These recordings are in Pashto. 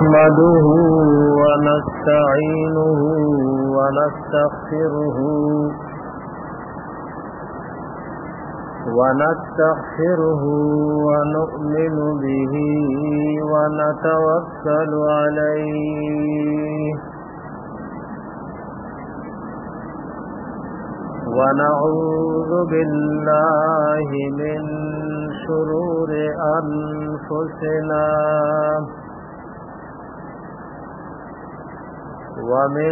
نحمده ونستعينه ونستغفره ونؤمن به ونتوكل عليه ونعوذ بالله من شرور أنفسنا ومن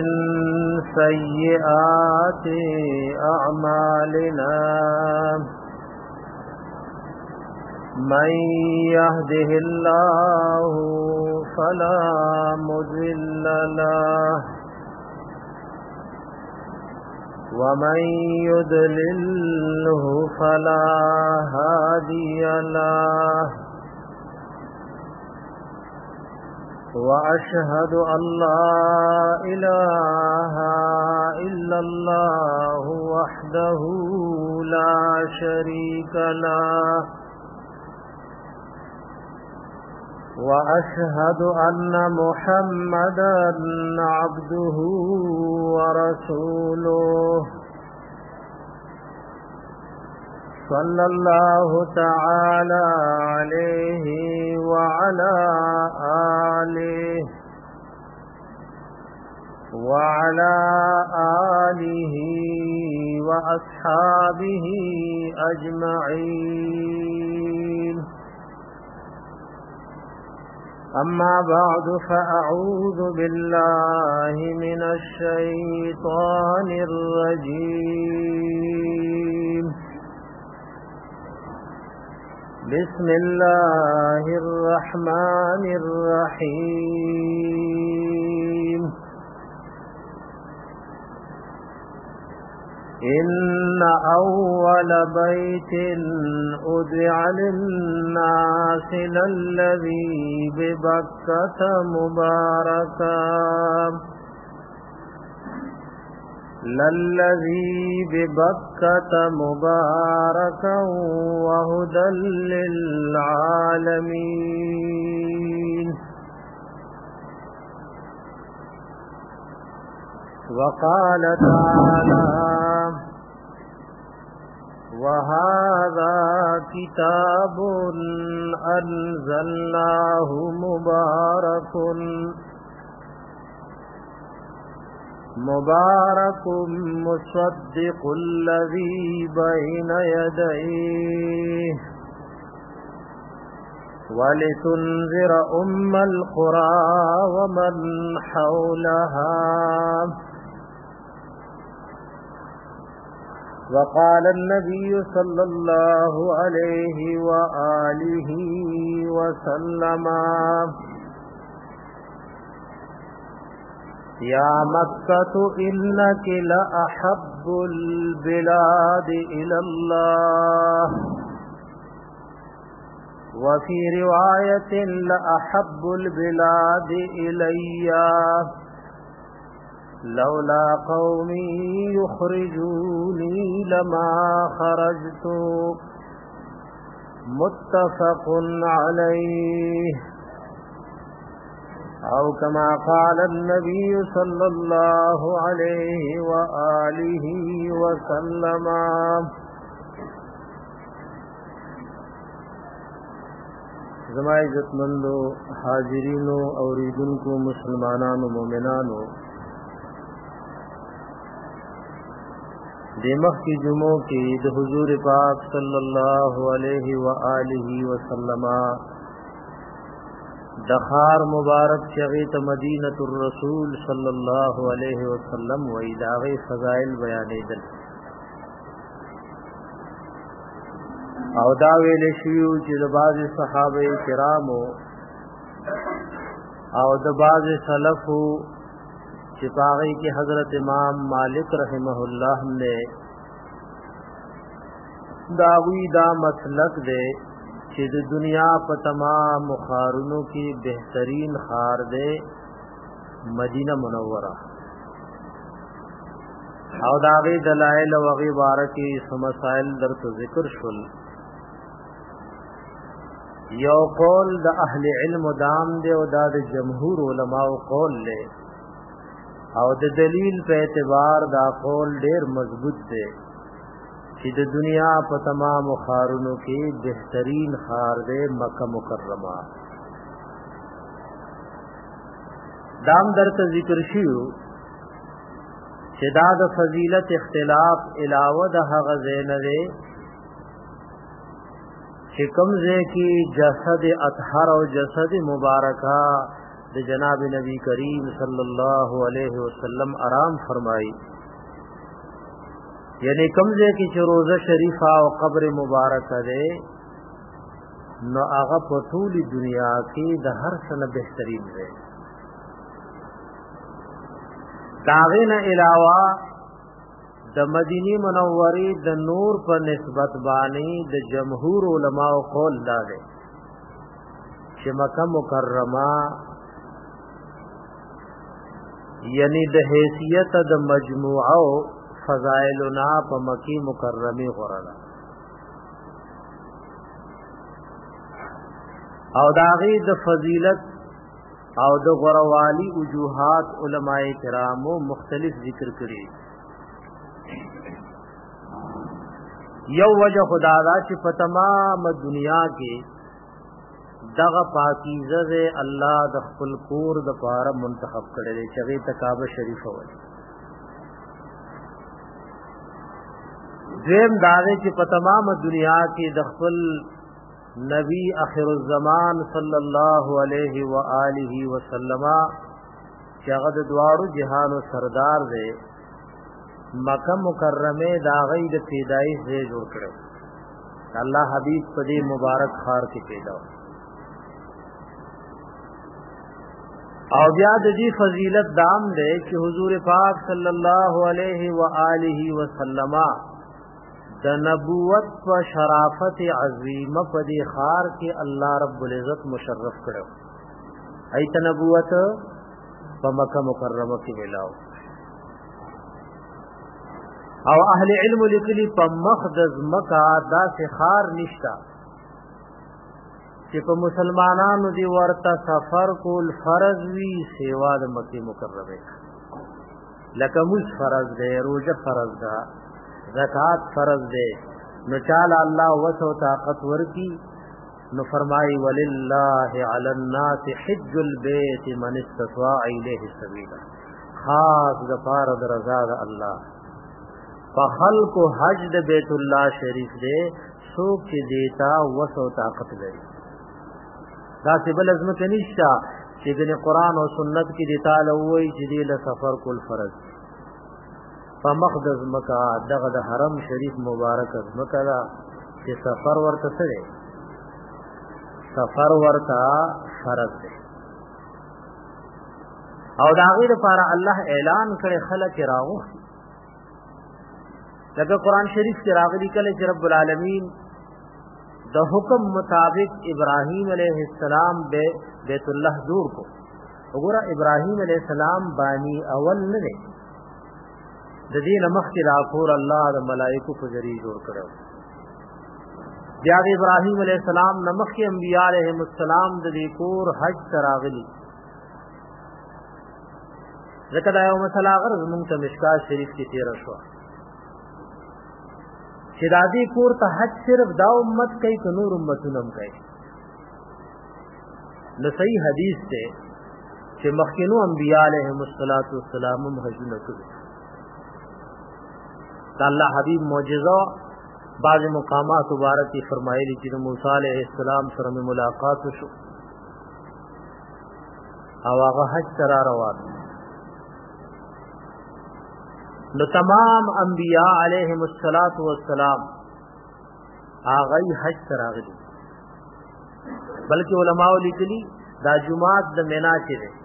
سيئات أعمالنا من يهده الله فلا مضل له ومن يضلله فلا هادي له وأشهد أن لا إله إلا الله وحده لا شريك له وأشهد أن محمدًا عبده ورسوله صلى الله تعالى عليه وعلى آله وأصحابه أجمعين أما بعد فأعوذ بالله من الشيطان الرجيم بسم الله الرحمن الرحيم إن أول بيت أُذِعَ للناس للذي ببكة مباركا وهدى للعالمين وقال تعالى وهذا كتاب أنزلناه مبارك مصدق الذي بين يديه ولتنذر أم القرى ومن حولها وقال النبي صلى الله عليه وآله وسلم يا مكة إنك لأحب البلاد إلى الله وفي رواية لأحب البلاد إلي لولا قومي يخرجوني لما خرجت متفق عليه أو كما قال النبي صلى الله عليه وآله وسلم زما عزتمندو حاضرینو اوریدونکو مسلمانانو مومنانو دیمخ کی جمعوں کی د حضور پاک صلی اللہ علیہ وآلہ وسلم دخار مبارک شغیت مدینۃ الرسول صلی اللہ علیہ وسلم و اداغی فضائل بیانیدل او دا ویل شیو چې د بعض صحابه کرامو او د بعض سلفو چې پاغی کی حضرت امام مالک رحمہ اللہ نے داوی دا مسلک دے چې د دنیا په تمام خارونو کې بهترین خار دے مدینہ منورہ او داغی دلائل و غی بارکی سمسائل در تو ذکر شل یو قول د اهل علم دام دی او دا د جمهور علماء قول له او د دلیل په اعتبار دا قول ډیر مضبوط دی چې د دنیا په تمام خارونو کې بهترین خار دی مکه مکرمه. دام درته ذکر شیو چې دا د فضیلت اختلاف علاوه د هغه زین دی چې کوم ځای کې جسد اطهر او جسد مبارکہ د جناب نبی کریم صلی الله علیه وسلم آرام فرمایي، یعنی کوم ځای کې چې روزه شریفه او قبر مبارکه ده نو هغه په ټول دنیا کې د هر څه نه بهترین دی. داغین علاوه د مدینی منوری د نور په نسبت باندې د جمهور علماء قول دا دی چې مکه مکرمه یعنی د حیثیت د مجموعه فضائلنا په مکی مکرمه غره او داغی د فضیلت او د غروالی وجوهات علماء کرامو مختلف ذکر کړي. یو وجه خدا دا چې په تمام دنیا کې دغه پاکیزه ده الله د خپل کور د پاره منتخب کړي چې هغه کعبه شریفه وي. دیم دا ده چې په تمام دنیا کې د خپل نبی اخر الزمان صلی الله علیه و آله وسلم چې هغه د دوارو جهانو سردار دی مکه مکرمه دا غي د پیدایش دی جوړ کړو. الله حبیب په دې مبارک خار کې پیدا او بیا د دې فضیلت دام دی چې حضور پاک صلی الله علیه و آله وسلم د نبوت و شرافت عظیمه په دې خار کې الله رب العزت مشرف کړو. ایت نبوت په مکه مکرمه کې ملاو او اهل علم لیکلي په مقدس مکه داسې خار نشتا چې په مسلمانانو دی ورته سفر کول فرض وی سیوا د مکه مکرمه لکه موږ فرض دی، روزه فرض ده، زکات فرض ده، نو چاله الله وسو طاقت ورکی نو فرمای وللہ علی الناس حج البیت من استطاع الیه السبیل، خاص د پاره د رضا د الله په خلق حج د بیت الله شریف دے څوک چې دیتا وسو طاقت لري. دا څه بل ازمه کنيشتا چې د قرآن او سنت کې دیتا لوي چې دی له سفر کول فرض په مقدس مکه دغه د حرم شریف مبارک مکه دا چې سفر ورته سره سفر ورته فرض دی او دا غیر لپاره الله اعلان کړي خلک راغو لکه قرآن شریف کې راغلي کله چې رب العالمین د حکم مطابق ابراهیم علیہ السلام بیت الله جوړ کو. وګوره ابراهیم علیہ السلام بانی اول نه دی، د دین مخکې راکور الله د ملائکو په ذریعہ جوړ کړو. بیا ابراهیم علیہ السلام نمخکې انبیاء علیهم السلام د دې کور حج تراغلی. ځکه دا یو مسله غرض مونږ ته مشکات شریف کې تیر شو چې د دې کور ته حج صرف دا امت کوي که نور امتونه هم کوي. نو صحیح حدیث ته چې مخکینو انبیاء علیهم السلام هم حجونه کوي. دا الله حبیب معجزه بعض مقامات مبارکی فرمایلی چې موسی علیہ السلام سره ملاقات شو او هغه حج سره روان. نو تمام انبیاء علیہم السلام هغه حج سره راغلي، بلکې علماء لیکلي دا جمعات د مینا کې ده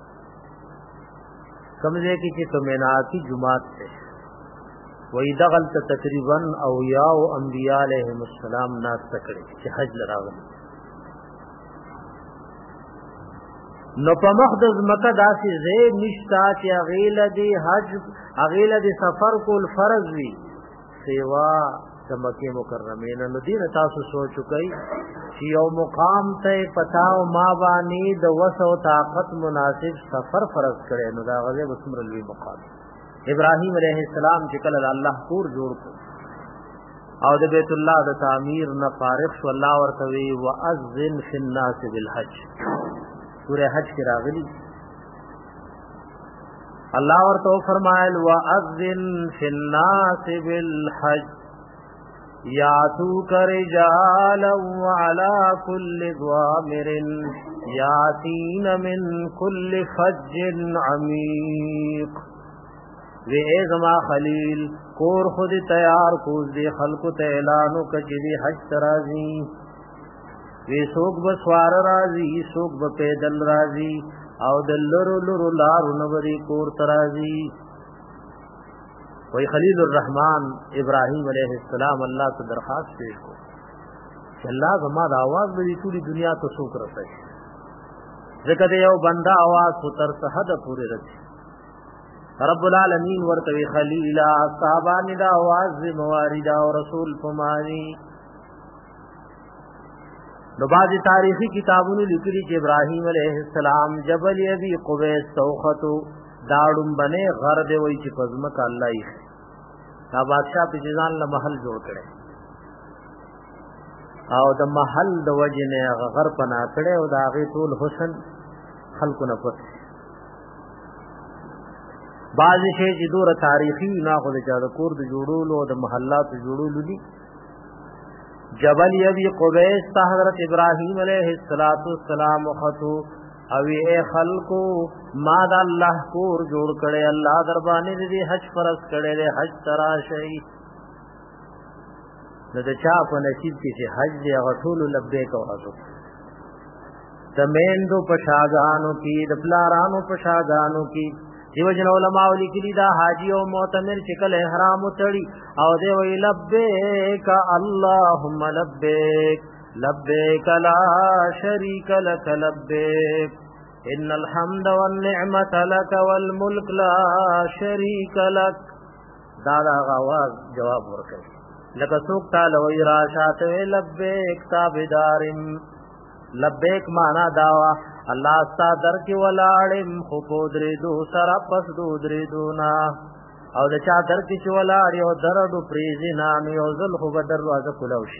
کومځه کې چې مینا کی جمعات ده وې دغل ته تقریبا او یاو انبیاء علیہم السلام ناس تکړي چې حج راغلي. نو په مقدس مکه داسې زې نشتا چې اغیله دی حج اغیله دی سفر کول فرض وي سیوا د مکه مکرمه نه. نو دین تاسو سوچ کوي یو مقام ته پتاو ما باندې د وسو طاقت مناسب سفر فرض کړي نو دا غزه بسمر لوی مقام ابراهیم علیہ السلام چې کله الله کور جوړ کړ او د بیت الله د تعمیر نه فارغ شو الله ورته وی واذن فی الناس بالحج سورہ حج کې راغلی الله ورته فرمایل واذن فی الناس بالحج یاتوک رجالا وعلى كل ضامر یاتین من كل فج عمیق وی اے زما خلیل کور خود تیار کوز دی خلق ته اعلانو کچوی حج ترازی وی سوک بسوار رازی سوک بپیدل رازی او دلرو لرو لارو نوری کور ترازی وی خلیل الرحمن ابراہیم علیہ السلام اللہ تو درخواست پیش کو کہ اللہ زما دا آواز بری تولی دنیا تو سوک رسے ذکر یو بندہ آواز تو ترسحد پوری رسی رب العالمین ورتوی خلیلا صحابانی دا آواز مواریدا و رسول پمانی نو بعض تاریخی کتابونو لکلی چې ابراہیم علیہ السلام جبل ابی قبیس توختو داڑم بنے غرد وی چې پزمک اللہ ایخ دا بادشاہ پی جزان لمحل جوڑ کرے او دا محل دا وجن غر پنا کرے او دا آغی طول حسن خلق نفت بعض شی چې دور تاریخی نا خو د چا د کور د جوړولو او د محلات جوړولو دي جبل ابي قبيس ته حضرت ابراهيم عليه السلام خطو او اے خلقو ما د الله کور جوړ کړي الله در باندې دې حج فرض کړي له حج ترا شي د چا په نصیب کې چې حج دی هغه ټول لبیک او حج د میندو پشاګانو کې د پلارانو پشاګانو کې دیو جن علماء لیکلی دا حاجی او معتمر چکل احرام تړي او دی وی لبیک اللهم لبیک لبیک لا شریک لک لبیک ان الحمد والنعمت لک والملک لا شریک لک دا آواز جواب ورکړي لکه څوک تعالی وی راشات لبیک تابدارم لبیک معنا داوا الله ستا در کې ولاړم خو پودرې دو سره پس دو درې دونا او د چا در کې چې ولاړ یو درډو پریزي نام یو ذل خو به دروازه کولوش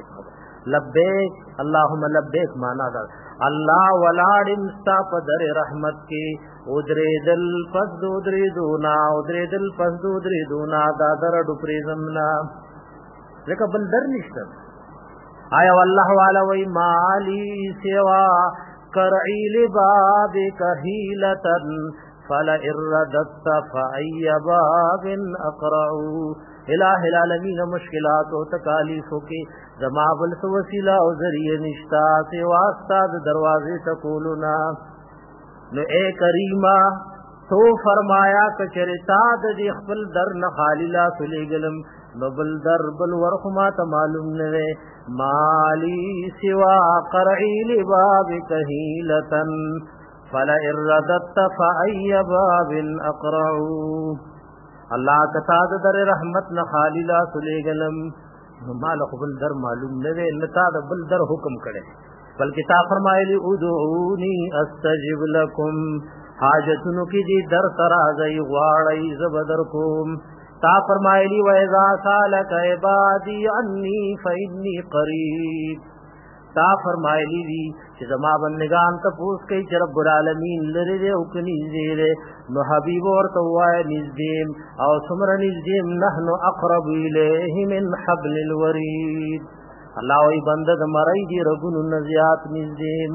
لبیک اللهم لبیک معنا دا الله ولاړم ستا په در رحمت کې او درې دل پس دو درې دونا او درې دل پس دو درې دونا دا درډو پریزم نا لکه بل در نشته آیا والله والا وی مالی سوا کرعی لبابک حیلتن فلا ارددت فای باب اقرعو الہ العالمین مشکلات و تکالیفوں کی زمابل سو وسیلہ و ذریعہ نشتا سے واسطہ دروازے تکولنا نو اے کریمہ تو فرمایا کچرتا دی خپل در نخالیلا سلیگلم نو بل در بل ورخما تا معلوم نوے مالی سوا قرعی لبابک حیلتن فلا ارددت فای باب اقرعو اللہ کتاد در رحمت نخالی لا سلیگلم مال قبل در معلوم نوے نتا دا بل در حکم کرے بلکہ تا فرمائے لی ادعونی استجب لکم حاجتنو کی دی در ترازی غواړی زبدر کوم تا فرمائے لی وَإِذَا سَأَلَكَ عِبَادِي عَنِّي فَإِنِّي قَرِيبٌ تا فرمائے لی دی چې زما بندگان تپوس کوي چې رب العالمین لری دې او کني دې نو حبیب ورته وای نزدیم او څومره نزدیم نحنو اقرب الیه من حبل الورید الله وی بنده د مړی دی رګونو نزیات نزدیم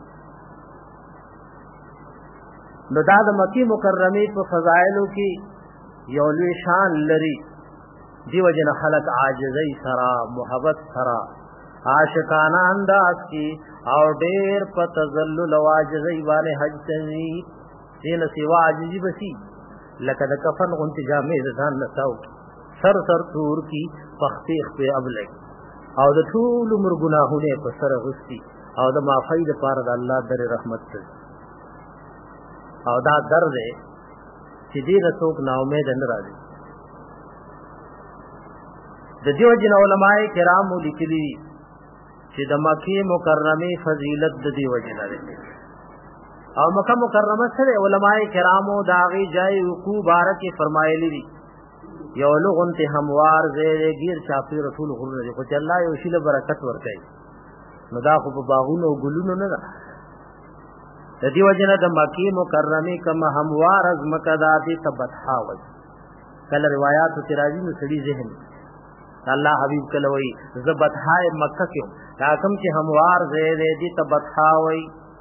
نو دا د مکی مکرمه په فضایلو کې یو لوی شان لري دیو جن خلق عاجزی سرا محبت سرا عاشقانہ انداز کی او ډیر په تذلل او عاجزی باندې حج کوي دین سیوا عاجزی بسی لکه د کفن غنتی جامې ځان نساو سر سر تور کی پختیخ په ابلګ او د ټول عمر گناهونه په سر غستی او د معافی د پاره د الله در رحمت ته او دا درد چې دې رسوک نا امید نه راځي د دیو جن علماء کرام لیکلي چې د مکه مکرمه فضیلت د دې وجه لري او مکه مکرمه سره علماء کرامو داغي جای وقوع بارک فرمایلی دي یو لغون ته هموار زیر گیر شافی رسول غرور دي خو چې الله یو شیله برکت ورکړي نو دا خو په باغونو او ګلونو نه ده د دې وجه نه د مکه مکرمه کما هموار از مکه داتي تبتها وي کله روایت تراجی نو سړي ذهن الله حبیب کله وي زبتها مکه کې دا کوم چې هموار زیر دي تبتها وي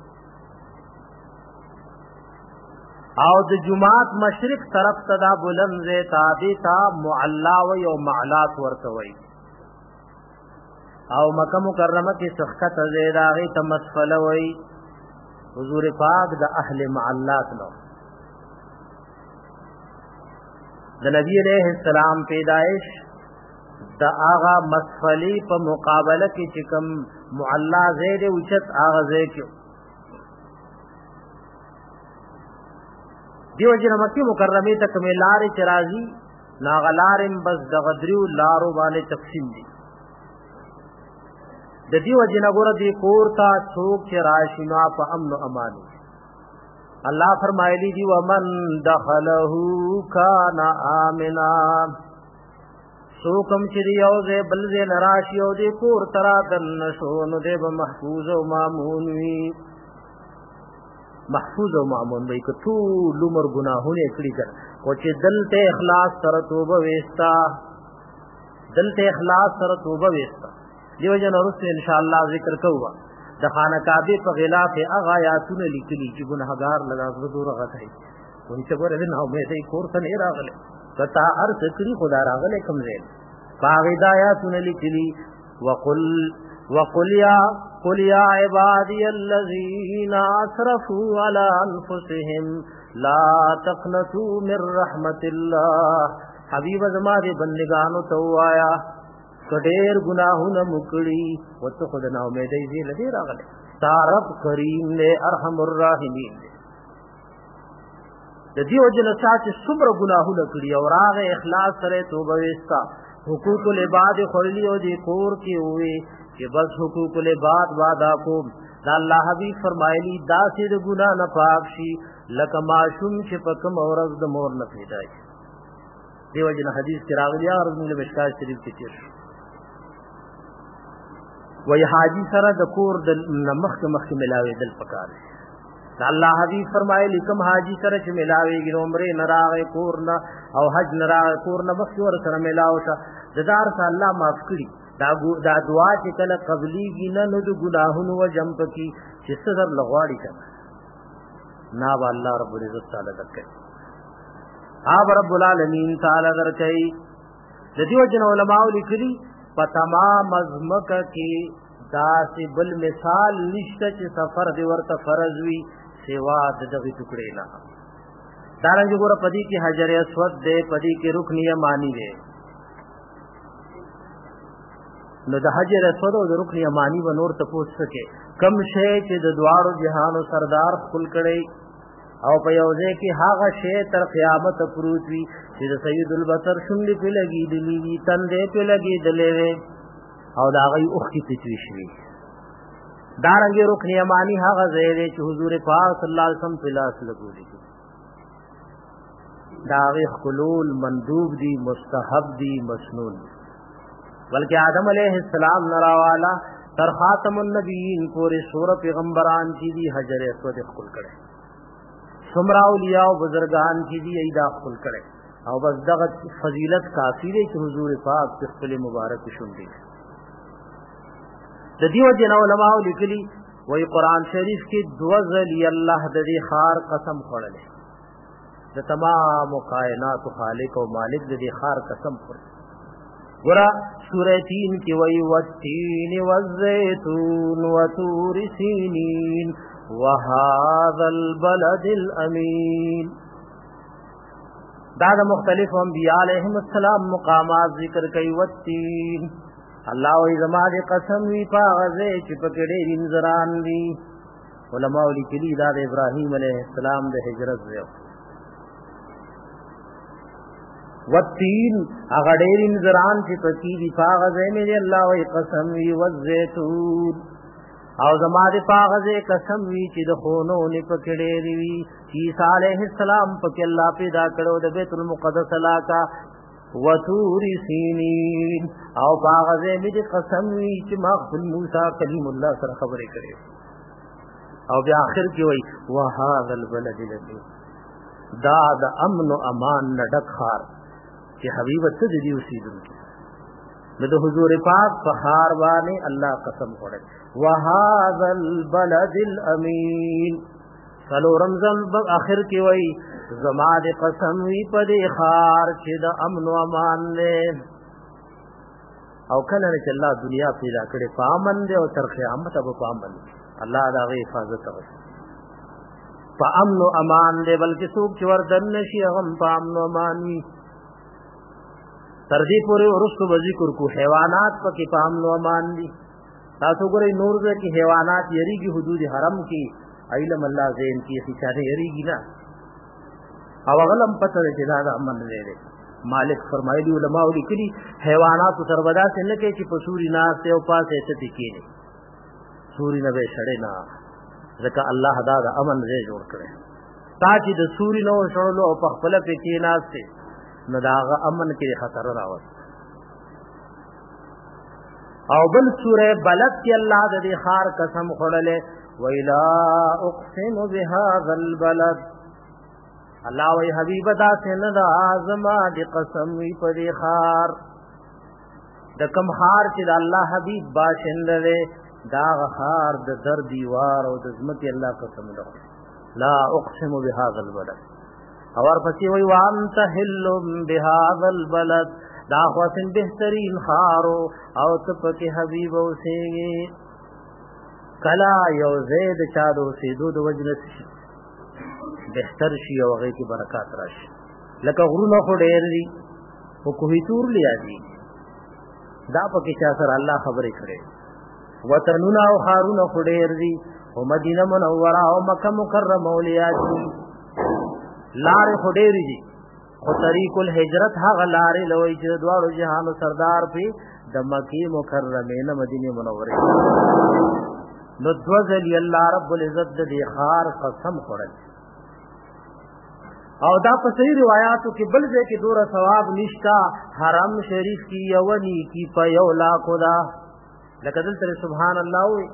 او د جمعات مشرق طرف تدا بلند زی تابی تا معلا وی او معلات ورتوی او مکه مکرمه کی سخت زید آغی تمسفل وی حضور پاک د اهل معلات نو د نبی علیہ السلام پیدائش د آغا مسفلی په مقابله کی چکم معلا زید اوچت آغا زید کیو دیو جن مکی مکرمه تک میں لار چرازی ناغلارم بس دغدریو لارو باندې تقسیم دي د دیو جن غور دی کورتا څوک چې راشنا په امن او امان الله فرمایلی دی ومن دخله کان امنا څوکم چې یو ځای بل ځای نراشي او دی کور ترا دن شو نو دی محفوظ او مامون وی محفوظ او مامون وي که ټول عمر ګناهونه کړی کړ او چې دلته اخلاص سره توبه وستا دلته اخلاص سره توبه وستا دیو جن ورسته ان شاء الله ذکر کوو د خانه کعبه په غلاف هغه آیاتونه لیکلي چې ګناهګار لږه دور غټي کوم چې ګوره نه مې دې کور ته نه راغله کتا ارث کړی خدا راغله کوم ځای باغ آیاتونه لیکلي وقل يا عبادي الذين اسرفوا على انفسهم لا تقنطوا من رحمت الله حبیب زما دې بندگانو ته وایا کډیر گناهونه مکړي وته خود نه امیدې دې لدی راغله تارب کریم نے ارحم الراحمین د دې وجه نه چې څومره گناهونه کړی او راغه اخلاص سره توبه وستا حقوق العباد خورلی او دې کور کې وې کہ بس حقوق العباد وادا کو دا اللہ حبیب فرمایلی دا سید گناہ نہ پاک شي لک معصوم چې پکم اورز د مور نه پیدای دیو جن حدیث کې راغلی او موږ مشکات شریف کې تیر وای حاجی سره د کور د مخ ملاوي دل پکار دا اللہ حبیب فرمایلی کوم حاجی سره چې ملاويږي عمره نه راغی کور نه او حج نه راغی کور نه مخ ور سره ملاو شه ددار سره الله معاف کړي دا دعا چې کله قبليږي نه نو د ګناهونو و جمپ کی چې صدر لغواړي کړه نا الله رب العزت تعالی درکړي اب رب العالمین تعالی درکړي د دې جن علماء لیکلي په تمام ازمکه کې داسې بل مثال نشته چې سفر دی ورته فرض وي سوا د دغه ټکړې نه دارنګ ګوره پدې کې حجر اسود دی پدې کې رکن یمانی دی نو د حجر اسود او د رکن یمانی و نور ته پوښ سکے کم شی چې د دوارو جهانو سردار خپل کړي او په یو ځای کې هغه شی تر قیامت پروت وي چې د سید البصر شونډې په لګي دلی تندې په لګي دلې او دا غي اوخ کې تشوي دارنګ رکن یمانی هغه ځای دی چې حضور پاک صلی الله علیه وسلم په لاس لګولې دا غي خلول مندوب دی مستحب دی مسنون بلکہ آدم علیہ السلام نراوالا تر خاتم النبیین پورے سور پیغمبران کی دی حجر اسود خل کڑے سمرا اولیاء و بزرگان کی دی ایدا خل کڑے او بس دغت فضیلت کافی دے کہ حضور پاک تخفل مبارک شندی دیو جن علماء لکلی وہی قرآن شریف کی دوزلی اللہ دی خار قسم خوڑلے د تمام کائنات خالق و مالک دی خار قسم خوڑلے ورا سورہ 3 کی وی والتین والزیتون وطور سینین وهذا البلد الامین دا مختلف انبیاء علیہم السلام مقامات ذکر کئی والتین اللہ وی زمان قسم وی پاغذے چپکڑے انزران دی علماء لکلی دا ابراہیم علیہ السلام دا حجرت زیو والتین اغډیرین زران چې پکې دی پاغزه مې الله وی قسم وی والزیتون او زما دې پاغزه قسم وی چې د خونو نه پکې ډېری وی عیسی علیہ السلام پکې الله پیدا کړو د بیت المقدس علاقہ وتور سینین او پاغزه مې قسم وی چې ما خپل موسی کلیم الله سره خبرې کړې او بیا اخر کې وی وهذا البلد الذي دا د امن او امان نډک خار چې حبیب ته دې اوسېدونکي د حضور پاک په خار باندې الله قسم وړي وهذا البلد الامين قالو رمضان اخر کې وای زما دې قسم وی په دې خار چې د امن او امان نه او کله چې الله دنیا پیدا کړي پامن دې او تر قیامت به پامن الله دا غي حفاظت کوي په امن او امان دې بلکې څوک چې وردن نشي هم په امن او امان وي تر دې پورې ورسو به ذکر کو حیوانات پکې په امن او امان دي تاسو ګورئ نور دې کې حیوانات یریږي حدود حرم کې علم الله زین کې خچاره یریږي نه او غلم پته چې دا امن لري مالک فرمایلی علماء لیکلي حیوانات سربدا سے نه کې چې په سوري ناس ته او پاسه ته تکي نه سوري نه به شړې نه ځکه الله دا امن دې جوړ کړي تا چې د سوري نو شړلو او په خپل کې ناس ته نو داغه امن کې خطر راوست او بل سوره بلد کې الله د دې خار قسم خړلې ویلا اقسم بهذا البلد الله وی حبیب دا څنګه دا ازما دې قسم وی په دې خار د کم خار چې د الله حبیب باشنده ده دا خار د در دیوار او د ځمکې الله قسم ده لا اقسم بهذا البلد اور پسې وی وانت حل بهذا البلد دا خواتن بهترین خارو او ته پکې حبیب اوسېږي کلا یو زید چا دو سیدو د وجنت شي بهتر شي او هغه کې برکات راشي لکه غرونه خو ډېر دي او کوهی تور لیا دي دا پکې چا سره الله خبرې کړي وطنونه او خارونه خو ډېر دي او مدینه منوره او مکه مکرمه اولیات دي لارې خو ډېرې دي خو طریق الهجرت هغه لارې لوي چې دواړو جهانو سردار په د مکی مکرمه نه مدینه منوره نو دوزل الله رب العزت دې خار قسم خورل او دا په صحیح روایتو کې بل ځای کې دوره ثواب نشتا حرم شریف کې یونی کې په یو لاکو دا لکه دلته سبحان الله وي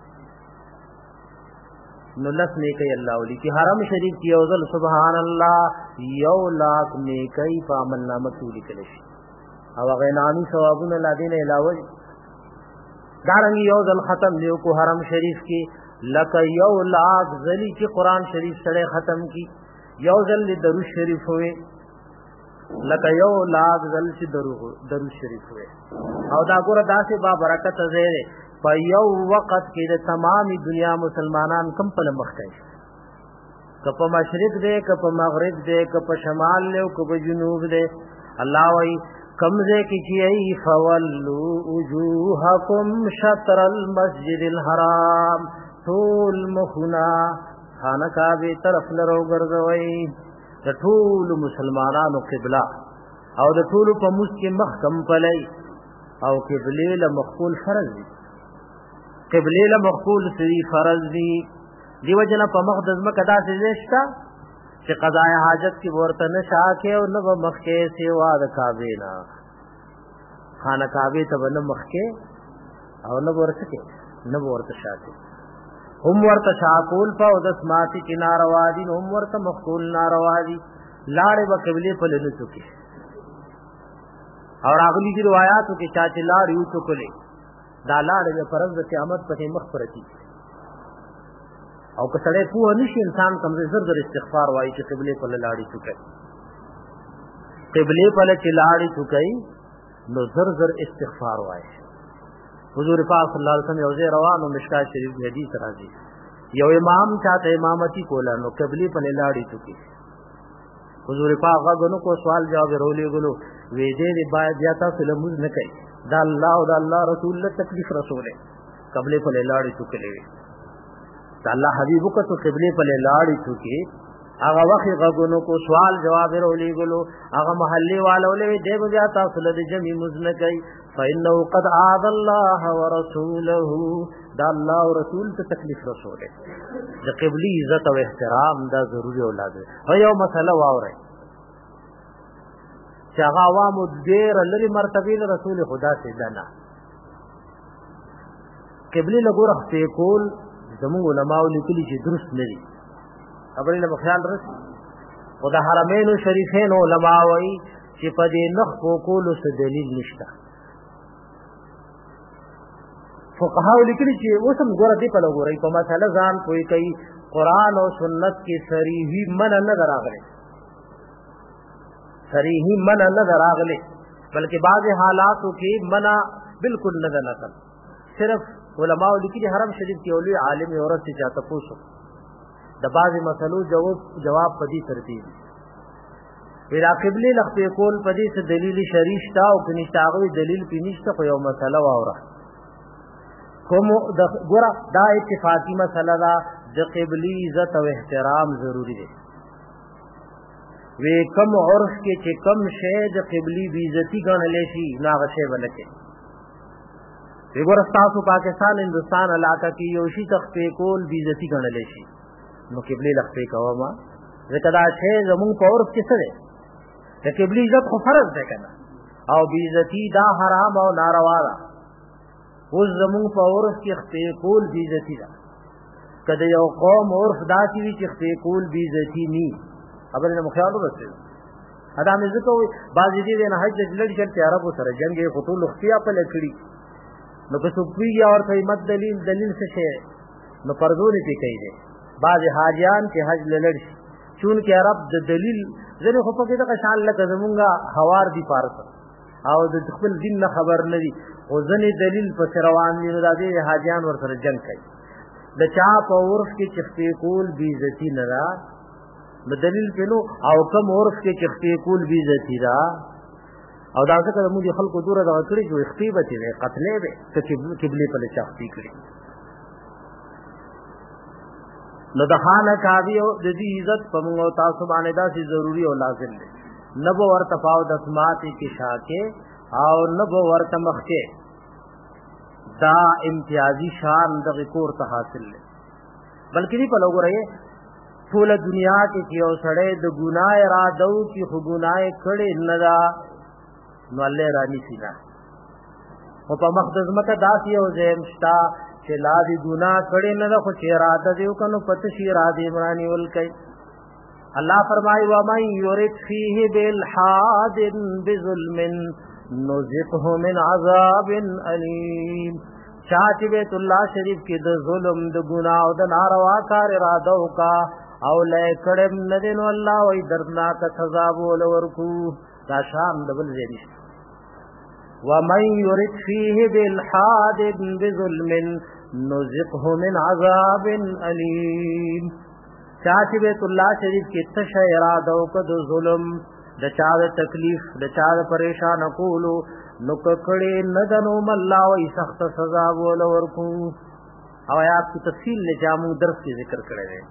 نو لس نیکی اللہ علی کی حرم شریف کی اوزل سبحان اللہ یو لاکھ نیکی پا عمل نامت تولی کلشی او غینانی ثوابون اللہ دین علاوی دارنگی یوزل ختم دیو کو حرم شریف کی لکا یو لاکھ ذلی کی قرآن شریف سڑے ختم کی یوزل دروش شریف ہوئے لکا یو لاکھ ذل سی دروش شریف ہوئے او دا گورا دا سے با برکت زیرے په یو وخت کې د تمامي دنیا مسلمانان کم په مخ کوي که په مشرق دی که په مغرب دی که په شمال دی او که په جنوب دی الله وی کمزه کې چې ای فولوا وجوهکم شطر المسجد الحرام طول مخنا خانه کعبه طرف لرو ګرځوي د ټول مسلمانانو قبله او د ټول په مس کې مخ کم پلي او قبله له مخول فرض دي قبله له مخول سری فرض دي دیو جن په مقدس مکه داسې زشتا چې قضاء حاجت کی ورته نشا کې او نو مخ کې سیوا د کعبه نه خانه کعبه ته ونه مخ کې او نو ورته کې نو ورته شاته هم ورته شاکول په د سماعتي کناره وادي هم ورته مخول ناروادي لاړې په قبله په لنه چوکي اور اغلی کی روایتو کې چاچ لاړ یو چوکلې دا لاړې په پرز د قیامت په مخ پرتی او که سړی پوه نشي انسان کمزې زر در استغفار وایي چې قبله په لاړې چوکي قبله په لاړې چوکي نو زر زر استغفار وایي حضور پاک صلی الله علیه وسلم یو ځای روانو مشکات شریف دی حدیث راځي یو امام چاته امامتی کولا نو قبله په لاړې چوکي حضور پاک غوږونو کو سوال جواب رولې غلو وې دې باید یا تاسو له موږ نه کوي دا الله او دا الله رسول له تکلیف رسوله قبله په لاړې چوکلې دا الله حبيب کو ته قبله په لاړې چوکي هغه وخت غونو کو سوال جواب ورولې ګلو هغه محلي والولې دې بیا تاسو له جمع مزنکای فإنه قد عاد الله ورسوله دا الله او رسول ته تکلیف رسوله د قبلي عزت او احترام دا ضروري اولاد هو یو مسله واوري چې هغه عوام ډېر لري مرتبه رسول خدا سے دنا قبلي لګور خپل کول زموږ علماء لیکلي چې درست نه دي خبرې له خیال رس خدا حرمین شریفین علماء وایي چې په دې نخ کول څه دلیل نشته فقهاء لیکلي چې اوسم ګور دې په لګورې په مسله ځان کوئی کوي قران او سنت کې صریحي منع نه دراغلي صریحي منع نه دراغلي بلکې بعض حالاتو کې منع بالکل نه نقل صرف علماء لیکلي حرم شریف کې اولي عالم عورت چې چاته پوښو د بعض مسلو جواب پدې ترتیب ویلا قبله لخت کول پدې څه دلیل شریح تا او کني تاغوي دلیل پینشته خو یو مسله واوره کوم د ګور دا اتفاقی مسله دا د قبلي عزت او احترام ضروری دی وی کم عرف کې چې کم شی د قبلي بی عزتی ګڼل شي ناغه شی ولکه وګور تاسو پاکستان هندستان علاقہ کې یو شی تخفی کول بی عزتی ګڼل شي نو قبلي لخت کوما ځکه دا شی زمون په عرف کې څه دی د قبلي عزت خو فرض ده کنه او بی عزتی دا حرام او ناروا ده اوس زمون په عرف کې خفي کول بی عزتی ده کله یو قوم عرف داسي وي چې خفي کول بی عزتی ني خبره نه مخیال ورسېږي ادا مې ځکه وي بعضې دې نه حج لړ چې عربو سره جنگ خطول اختیا په لکړي نو که څوک وی یا ورته مت دلیل څه شي نو پردونی کې کوي دي بعض حاجیان چې حج لړ شي چون کې عرب د دلیل زنه خو په دې د شان لکه زمونږه حوار دي پارس او د خپل دین نه خبر نه دي او ځنې دلیل په روان دي نو د دې حاجیان ور سره جنگ کوي د چا په عرف کې چختی کول بی عزتی نه را د دلیل کینو او کم عرف کې چختی کول بی عزتی را او دا څنګه موږ خلکو دوره دا کړی جو اختیبه دي قتلې به چې قبله په چختی کړی نو د خانه کاوی او د دې عزت په موږ تاسو باندې دا سي ضروری او لازم دي نبو ورته پاو د اسمات کې شاکه او نبو ورته مخکه دا امتیازی شان د کور ته حاصل لې بلکې په لګورې ټول دنیا کې یو سړی د ګناه را دو کې خو ګناه کړي نه دا نو الله رانی سینا او په مقدس مکه داسې او زم شتا چې لا دي ګناه کړي نه خو چې اراده دیو کنو پته شي اراده عمرانی ول کوي الله فرمایي و من یرید فیه بالحاد بظلم نذقه من عذاب الیم چاچ بیت الله شریف کې د ظلم د ګناه او د ناروا کار اراده وکا او لای کړم نه دین الله وای دردناک سزا ول ورکو دا شان دبل زیری و من یرید فیه بالحاد بظلم نذقه من عذاب الیم چاچ بیت الله شریف کې تش اراده وکړه د ظلم د چا د تکلیف د چا د پریشان کولو نو ککړې نه دنو الله وای سخت سزا ول ورکو او آیات کی تفصیل نے جامو درس کې ذکر کړی دی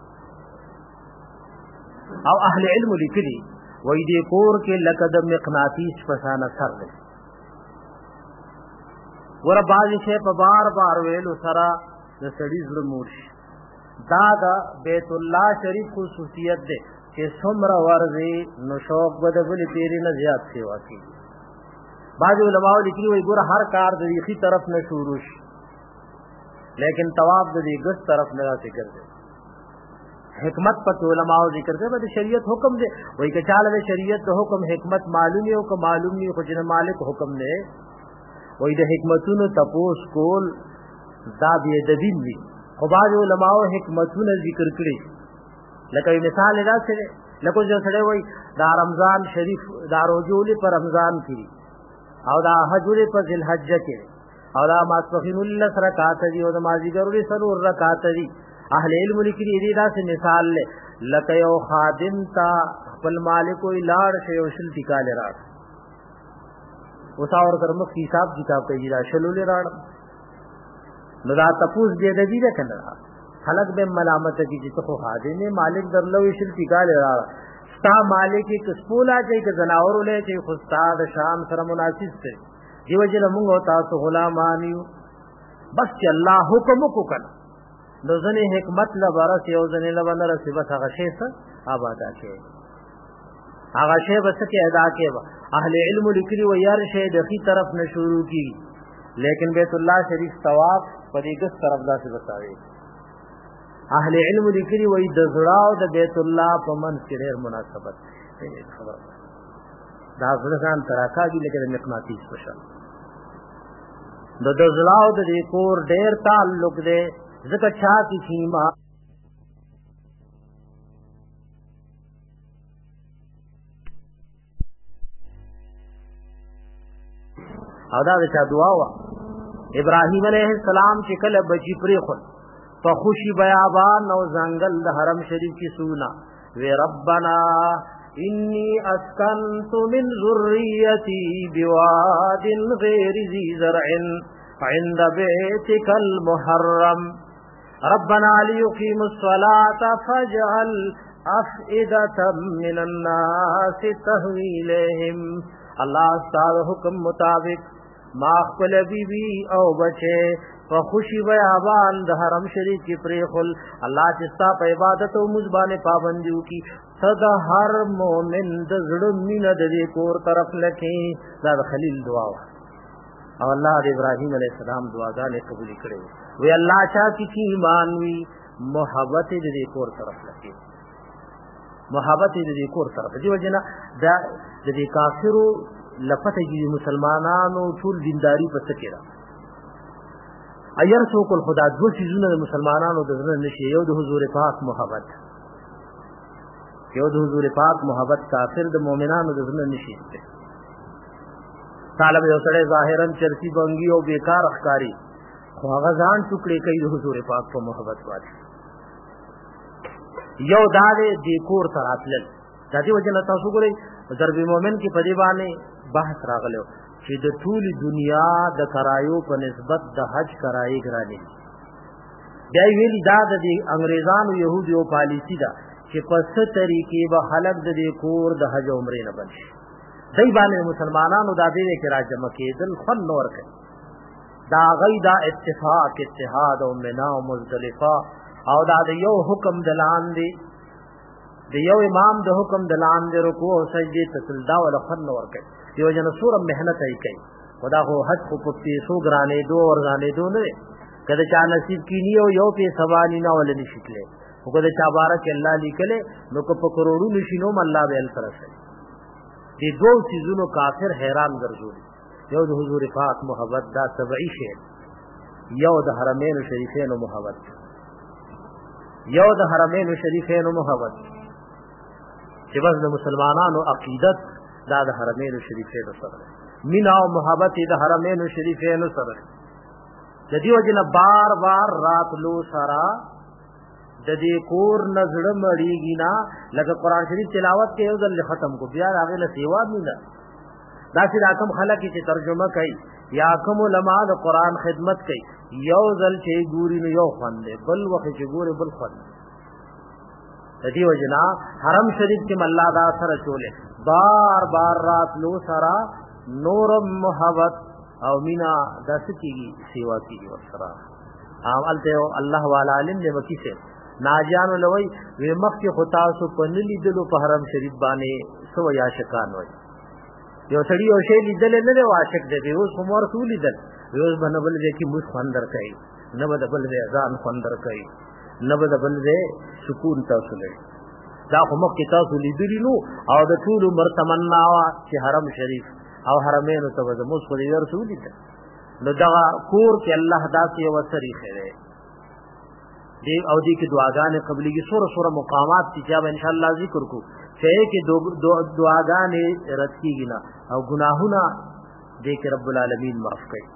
او اهل علم لیکلي وای دې کور کې لکه د مقناطیس پسانه سر دی ور باز شي په بار بار ویلو سره د سړي زړه مورشي دا د بیت الله شریف خصوصیت ده چې څومره ورځي نو شوق بده بل پیری نه زیات سیوا کوي بعض علماء لیکلي وي ګور هر کار د ریخي طرف نه شروع شي لیکن ثواب د دې ګس طرف نه راځي ګرځي حکمت په علماء ذکر کوي د شریعت حکم دی وای که چاله د شریعت د حکم حکمت معلومي او که معلوم نه خو جن مالک حکم نه وای د حکمتونو تپوس کول دا به د دین دی خو بعض علماء حکمتونه ذکر کړي لکه مثال دا څه لکه جو سره وای دا رمضان شریف دا روزولې پر رمضان کې او دا حجولې په ذل حجه کې او دا ماسپخین الله رکعات دي او د مازیګرې سلور رکعات دي اهل علم لیکلي دي دا څه مثال لکه یو خادم تا خپل مالک وی لاړ شي او شل ټیکاله راړ وساور کرم حساب کتاب کوي دا شلولې راړ نو دا تپوس دې د دې کنه خلق به ملامت کی چې خو خادمه مالک درلوي شرکی کاله را ستا مالک کسپولا چې زناور له چې خو استاد شان سره مناسب دی دیو جن موږ تاسو غلامانیو بس چې الله حکم وکړ نو ځنه حکمت لبارس یو ځنه لبنه رسې بس هغه شی څه آبادا کې هغه شی بس کې ادا کې اهل علم لیکلي و یار شی د خي طرف نه شروع کی لیکن بیت الله شریف طواف په دې ګس طرف داسې بتاوي اهل علم لیکلي وای د زړه او د بیت الله په منځ کې ډېر مناسبت خبر دا ځلګان تراکاږي لکه د مقناطیس په شان د زړه او د کور ډېر تعلق دی ځکه چا کی سیما او دا د دعا وا ابراهیم علیه السلام چې کله بچی پرې خو په خوشي بیابان او زنګل د حرم شریف کې سونا وی ربنا انی اسکنت من ذریتی بواد غیر ذی زرع عند بیتک المحرم ربنا ليقيموا الصلاة فاجعل أفئدة من الناس تهوي إليهم الله استاد حکم مطابق ما خپل بیبی او بچے په خوشي بیابان د حرم شریف کې پریخل الله چې ستا په عبادت او مزبانه پابندیو کی صدا هر مؤمن د زړه مینه د دې کور طرف لکې دا خلیل دعا او الله د ابراهیم علیه السلام دعاګانې قبول کړې وی الله چا کی ایمان وی محبت دې کور طرف لکې محبت دې کور طرف دی وجنه دا د کافرو لپته کې مسلمانانو ټول دینداری په څه کې را ایر څوک خدا د شیزونه مسلمانانو د ځنه نشي یو د حضور پاک محبت کافر د مؤمنانو د ځنه نشي طالب یو سره ظاهرا چرسی بنګي او بیکار اخکاری خو هغه ځان ټوکړي کوي د حضور پاک په محبت باندې یو داله د کور تراتل د دې وجه تاسو ګورئ ضرب مومن کې په دې باندې بحث راغلو چې د ټول دنیا د کرایو په نسبت د حج کرایي ګرانې بیا ویلي دا د انګريزانو يهوديو پالیسی ده چې په څه طریقې به خلک د دې کور د حج عمرې نه بنشي دای باندې مسلمانانو دا دې کې راځم کېدل خن نور کوي دا غیدا اتحاد او منا او مزدلفه او دا د یو حکم دلان دی د یو امام د حکم دلان دی رکوع او سجدي تسلدا ول خن نور کوي یو جن سور مهنت ای کوي خدا خو حج خو په پیسو ګرانې دو ورغانې دو نه کله چا نصیب کینی او یو په سوالي نه ول نشیکله خو کله چا بارک الله لیکله نو کو په کروڑو نشینو الله به ال سره شي دي دوه چیزونو کافر حیران ګرځول یو د حضور پاک محبت دا سبعی شی یو د حرمین شریفین محبت چې بس د مسلمانانو عقیدت دا د حرمین شریفین سره مینا او محبت د حرمین شریفین سره د دې وجنه بار بار رات لو سرا د دې کور نظر مړیږي نا لکه قران شریف تلاوت کې یو ځل ختم کو بیا هغه له سیوا نه دا چې راکم خلک چې ترجمه کوي یا کوم علماء د قران خدمت کوي یو ځل چې ګوري نو یو خوند بل وخت چې ګوري بل خوند د دې وجنا حرم شریف کې الله دا سره چولې بار بار رات لو سرا نور محبت او مینا داس کیږي سیوا کیږي ورسره عملته الله والا علم دې وکي سي ناجان لوي وی مخکې خطا سو پنلی دلو په حرم شریف باندې سو یا شکان وي یو سړی او شی لیدل نه دی عاشق دی اوس عمر ټول لیدل اوس بنبل دې کې مخ خوندر کوي نه بدبل دې اذان خوندر کوي نه بدبل دې سکون تاسو لري دا خو مخکې تاسو لیدلی نو او د ټول عمر تمنا وا چې حرم شریف او حرمین ته وځموس خو دې ورسول دي نو دا کور کې الله داسې یو طریقې دی دی او دی کې دعاګانې قبليږي سوره مقامات چې ان شاء الله ذکر کو چې کې دعاګانې رد کیږي نه او ګناهونه دې کې رب العالمین معاف کوي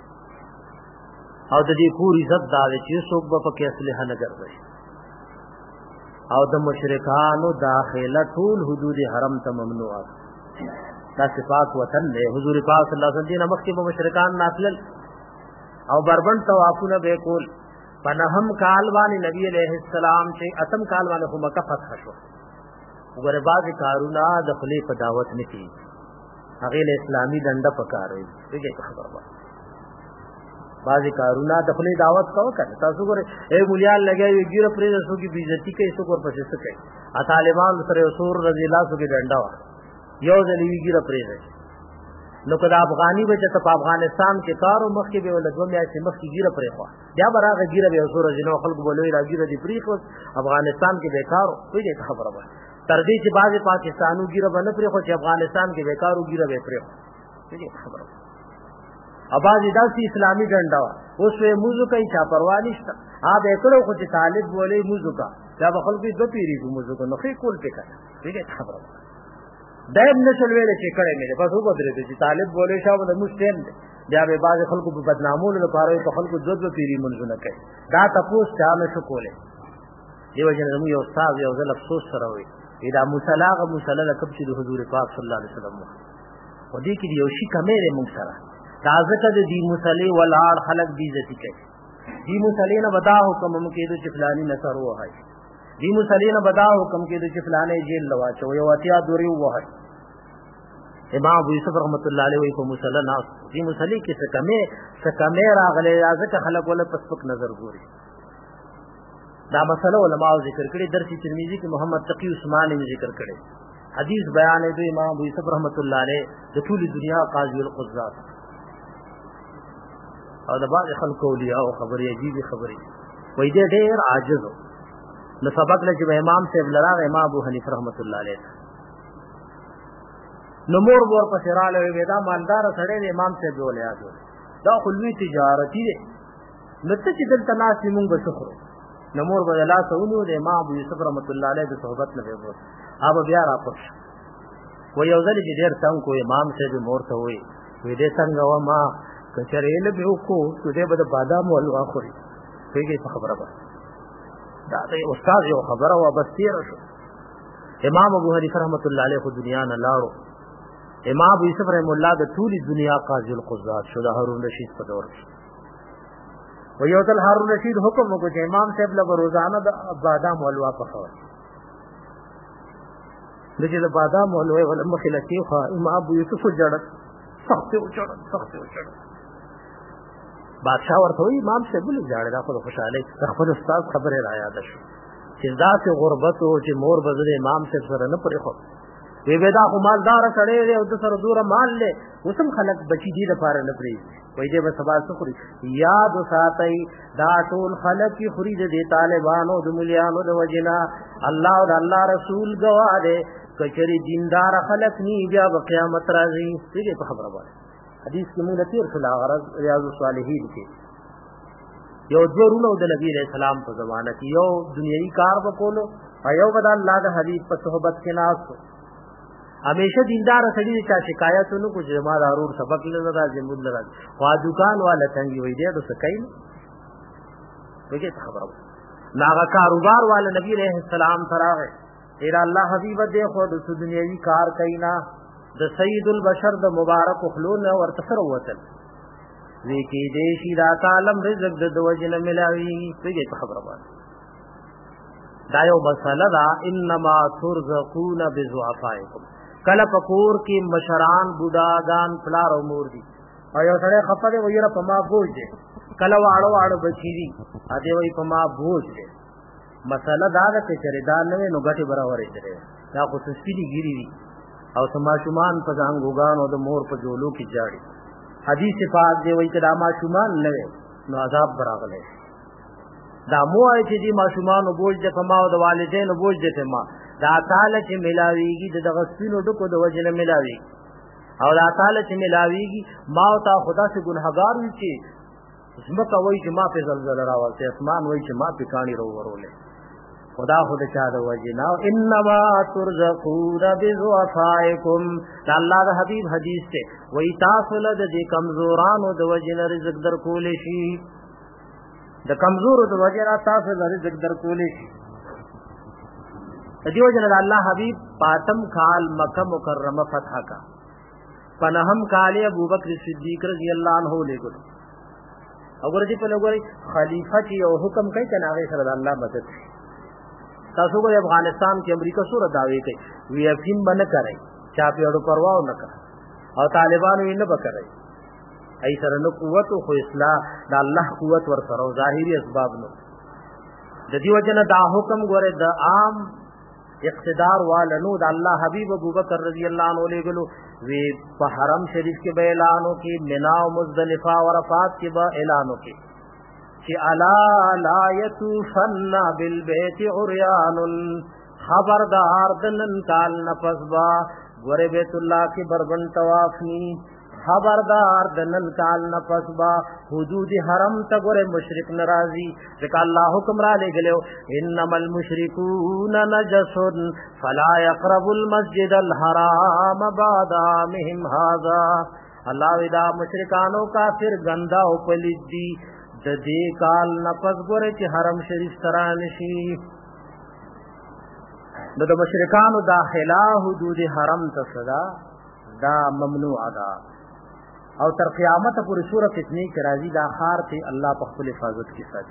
او د دې پوری عزت دا چې څوک به پکې اصله نه ګرځي او د مشرکانو داخله ټول حدود حرم ته ممنوع دا صفات وطن له حضور پاک صلی الله علیه وسلم مخکې به مشرکان ناتل او بربند طوافونه به کول پنهم کال باندې نبی علیہ السلام چې اتم کال باندې خو مکه فتح شو. وګوره بعضې کارونه د خولې په دعوت نه کېږي، هغې له اسلامي دنده پکار وي. ټیک ہے خبره ده، بعضې کارونه د خولې دعوت کوه که نه. تاسو ګورئ مولیان لګیا وي ګیره پرېږده، څوک یې بېعزتي کوي، څوک ورپسې څه کوي. طالبانو سره یو څو ورځې لاسو کې ډنډه وه، یو ځل یې ګیره پرېږدئ. نو که د افغاني به چې ته په افغانستان کې کارو مخکې به یې له 2 میاشتې مخکې ګیره پرېښوه، بیا به راغه ګیره به یو څو ورځې نه وه، خلکو به لوی را ګیره دې پرېښود، افغانستان کې به یې کار و. پوهېږئ که خبره ده، تر دې چې بعضې پاکستانو ګیره به نه پرېښود چې افغانستان کې به یې کار و، ګیره به یې پرېښود. پوهېږئ که خبره ده. او بعضې داسې اسلامي ډنډه وه، اوس به یې مونځ کوي، چا پروا نشته. به یې کړی خو چې طالب بولئ مونځ وکړه، دا به خلکو یې 2 پیرېږو مونځ وکړه، نو ښې کول پې که نه. پوهېږئ که خبره ده. دا یې نه شل ویلی چې کړی مې دی، بس وبدرېدو چې طالب بولې شا به د مونځ ټیم دی. بیا به یې بعضې خلکو په بدنامولو لپاره یې په خلکو 2 پیرې مونځونه کوي. دا تپوس چا نه شو کولی. دې وجې نه زموږ یو استاد یو ځل افسوس سره وایي دا مصله هغه مصله ده کوم چې د حضور پاک صلی الله علیه وسلم وه، خو دې کې د یو شي کمی دی مونږ سره. دا ځکه د دې مصلې ولاړ خلک بېعزتي کوي. دې مصلې نه به دا حکم هم کېدو چې فلاني نه سر ووهئ، دې مصلې نه به دا حکم کېدو چې فلانی جیل له واچوئ او 80 دورې ووهئ. امام ابو یوسف رحمت الله علیه وایي په مصله ناست دې مصلې کې څه کمی راغلی، ځکه خلک ولې په سپک نظر ګوري. دا مسله علماء ذکر کړي. درس ترمذی کې محمد تقی عثمان یې ذکر کړي. حدیث بیان دی امام ابو یوسف رحمت الله علیه د ټول دنیا قاضی القضات او د بعض خلکو اولیاء او خبرې عجیبې خبرې وایي دې ډېر عاجز و. نو سبق له چې امام صاحب لراغ امام ابو حنیفه رحمت الله علیه نو مور پسې راغلی دا مالدار سړی دی، امام صاحب ولې یاد دا خو لوی تجارتي دی، نو ته چې دلته ناست یې مونږ به څه خورو. نو مور به د لاسه ونیو د امام ابو یوسف رحمت الله علیه د صحبت نه به بوت هغه بیا راپټ شو. و یو ځل چې ډېر تنګ کو امام صاحب مور ته وایي وایي دې څنګه وما که چېرې علم یې وکړو نو دی به د بادامو حلوا خوري. پوهېږئ په خبره باندې دا د استاد یو خبره وه، بس تېره شو. امام ابو حنیفه رحمت الله علیه خو دنیا نه لاړو. امام ابو یوسف رحم الله د ټولې دنیا قاضي القضات شو د هارون رشید په دور کې. و یو ځل هارون رشید حکم وکړو چې امام صاحب له به روزانه د بادام حلوا پخوئ. نو چې د بادام حلوا یې مخې له کېښوه، امام ابو یوسف وژړل، سخت یې وچړل. بادشاه ورته وایي امام صاحب ولې ژاړې؟ دا خو د خوشحالۍ د خپل استاد خبرې را یاده شو چې داسې غربت و چې مور به زه د امام صاحب سره نه پرېښود. وی به دا خو مالداره سړی دی او د سره دوره مال دی، اوس هم خلک بچي دې لپاره نه پرېږدي. وایي دی به سبا څه خوري؟ یاد وساتئ دا ټول خلک چې خوري د دې طالبانو د ملیانو د وجې نه. الله او د الله رسول ګواه دی که چېرې دینداره خلک ني بیا به قیامت راځي. پوهېږئ په خبره باندې حدیث کې مونږ تېر شو غرض ریاض الصالحین کې یو 2 رونه د نبي علیہ السلام په زمانه کې یو دنیوي کار به کولو او یو به د الله د حبیب په صحبت کې ناست و. همیشه دیندار سړي چا شکایت ونه کو چې ما ضرور سبق نه راځي مونږ نه راځي، خو دکان والا څنګه وي دی د سکین وګړي خبره ناغه کاروبار والا نبی علیہ السلام تراغه تیرا الله حبیب دې خو د دنیوي کار کینا د سید البشر د مبارک خلون ورته سره وتل وی کې دې شي دا عالم رزق د وجنه ملاوي. وګړي خبره باندې دا یو مسله دا انما ترزقون بضعفائکم. کله پکور کې مشران بوډاګان پلار او مور دي او یو سړی خپه دی ویره په ما بوج دی، کله واړو بچی دي ا دې وای په ما بوج دی. مسله دا ده چې دا نه نو ګټي برابرې دی، دا خو سپېدي ګيري دي او سماشومان په ځانګوګان او د مور په جولو کې جاړي. حدیث پاک دی وای کدا ماشومان نه نو عذاب براغله. دا مو آی چې دی ماشومان بوج د کما او د والدین بوج د کما دا تعالی چې ملاویږي د غسینو ډکو د وجنه ملاوي او دا تعالی چې ملاویږي ما او تا خدا سے ګناهګار وي چې زمکه وای چې ما په زلزلہ راوځي، اسمان وای چې ما په کانی ورولې. خدا خود چا د وجنا انما ترزقون بضعفائکم. دا الله د حبیب حدیث ته وای تاسو له د کمزورانو د وجنه رزق در کولې شي، د کمزورو د وجنه تاسو له رزق در کولې شي. دیو جن الله حبیب پاتم کال مکہ مکرمہ فتح کا پنہم کال ابو بکر صدیق رضی اللہ عنہ لے گئے وګورئ په لګوري خلیفہ چې یو حکم کوي کنه هغه سره د الله مدد تاسو ګورئ افغانستان کې امریکا سره دعوی کوي وی افین باندې کوي چا په اړه پروا نه کوي او طالبانو یې نه بکړي ای سره نو قوت خو اصلاح د الله قوت ور سره ظاهري اسباب نو د دې وجنه دا حکم ګوره د عام اقتدار والنو د الله حبیب ابوبکر رضی الله عنه لګلو وی په حرم شریف کې به اعلانو کې منا او مزدلفه او عرفات کې به اعلانو کې چې الا لا یتوفن بالبیت عریان خبردار دنن کال نفسبا ګوره بیت الله کې بربند طواف نی خبردار دنن کال نفسبا حدود حرم ته ګوره مشرک ناراضي ځکه الله حکم را لګلو انما المشركون نجس فلا يقربوا المسجد الحرام بعد عامهم هذا الله ودا مشرکانو کافر غندا او پلید دي د دې کال نفس ګوره چې حرم شریف تران شي نو د مشرکانو داخلا حدود حرم ته صدا دا ممنوع ده او تر قیامت پورې سوره فتنه کې راځي دا خار ته الله په خپل حفاظت کې ساتي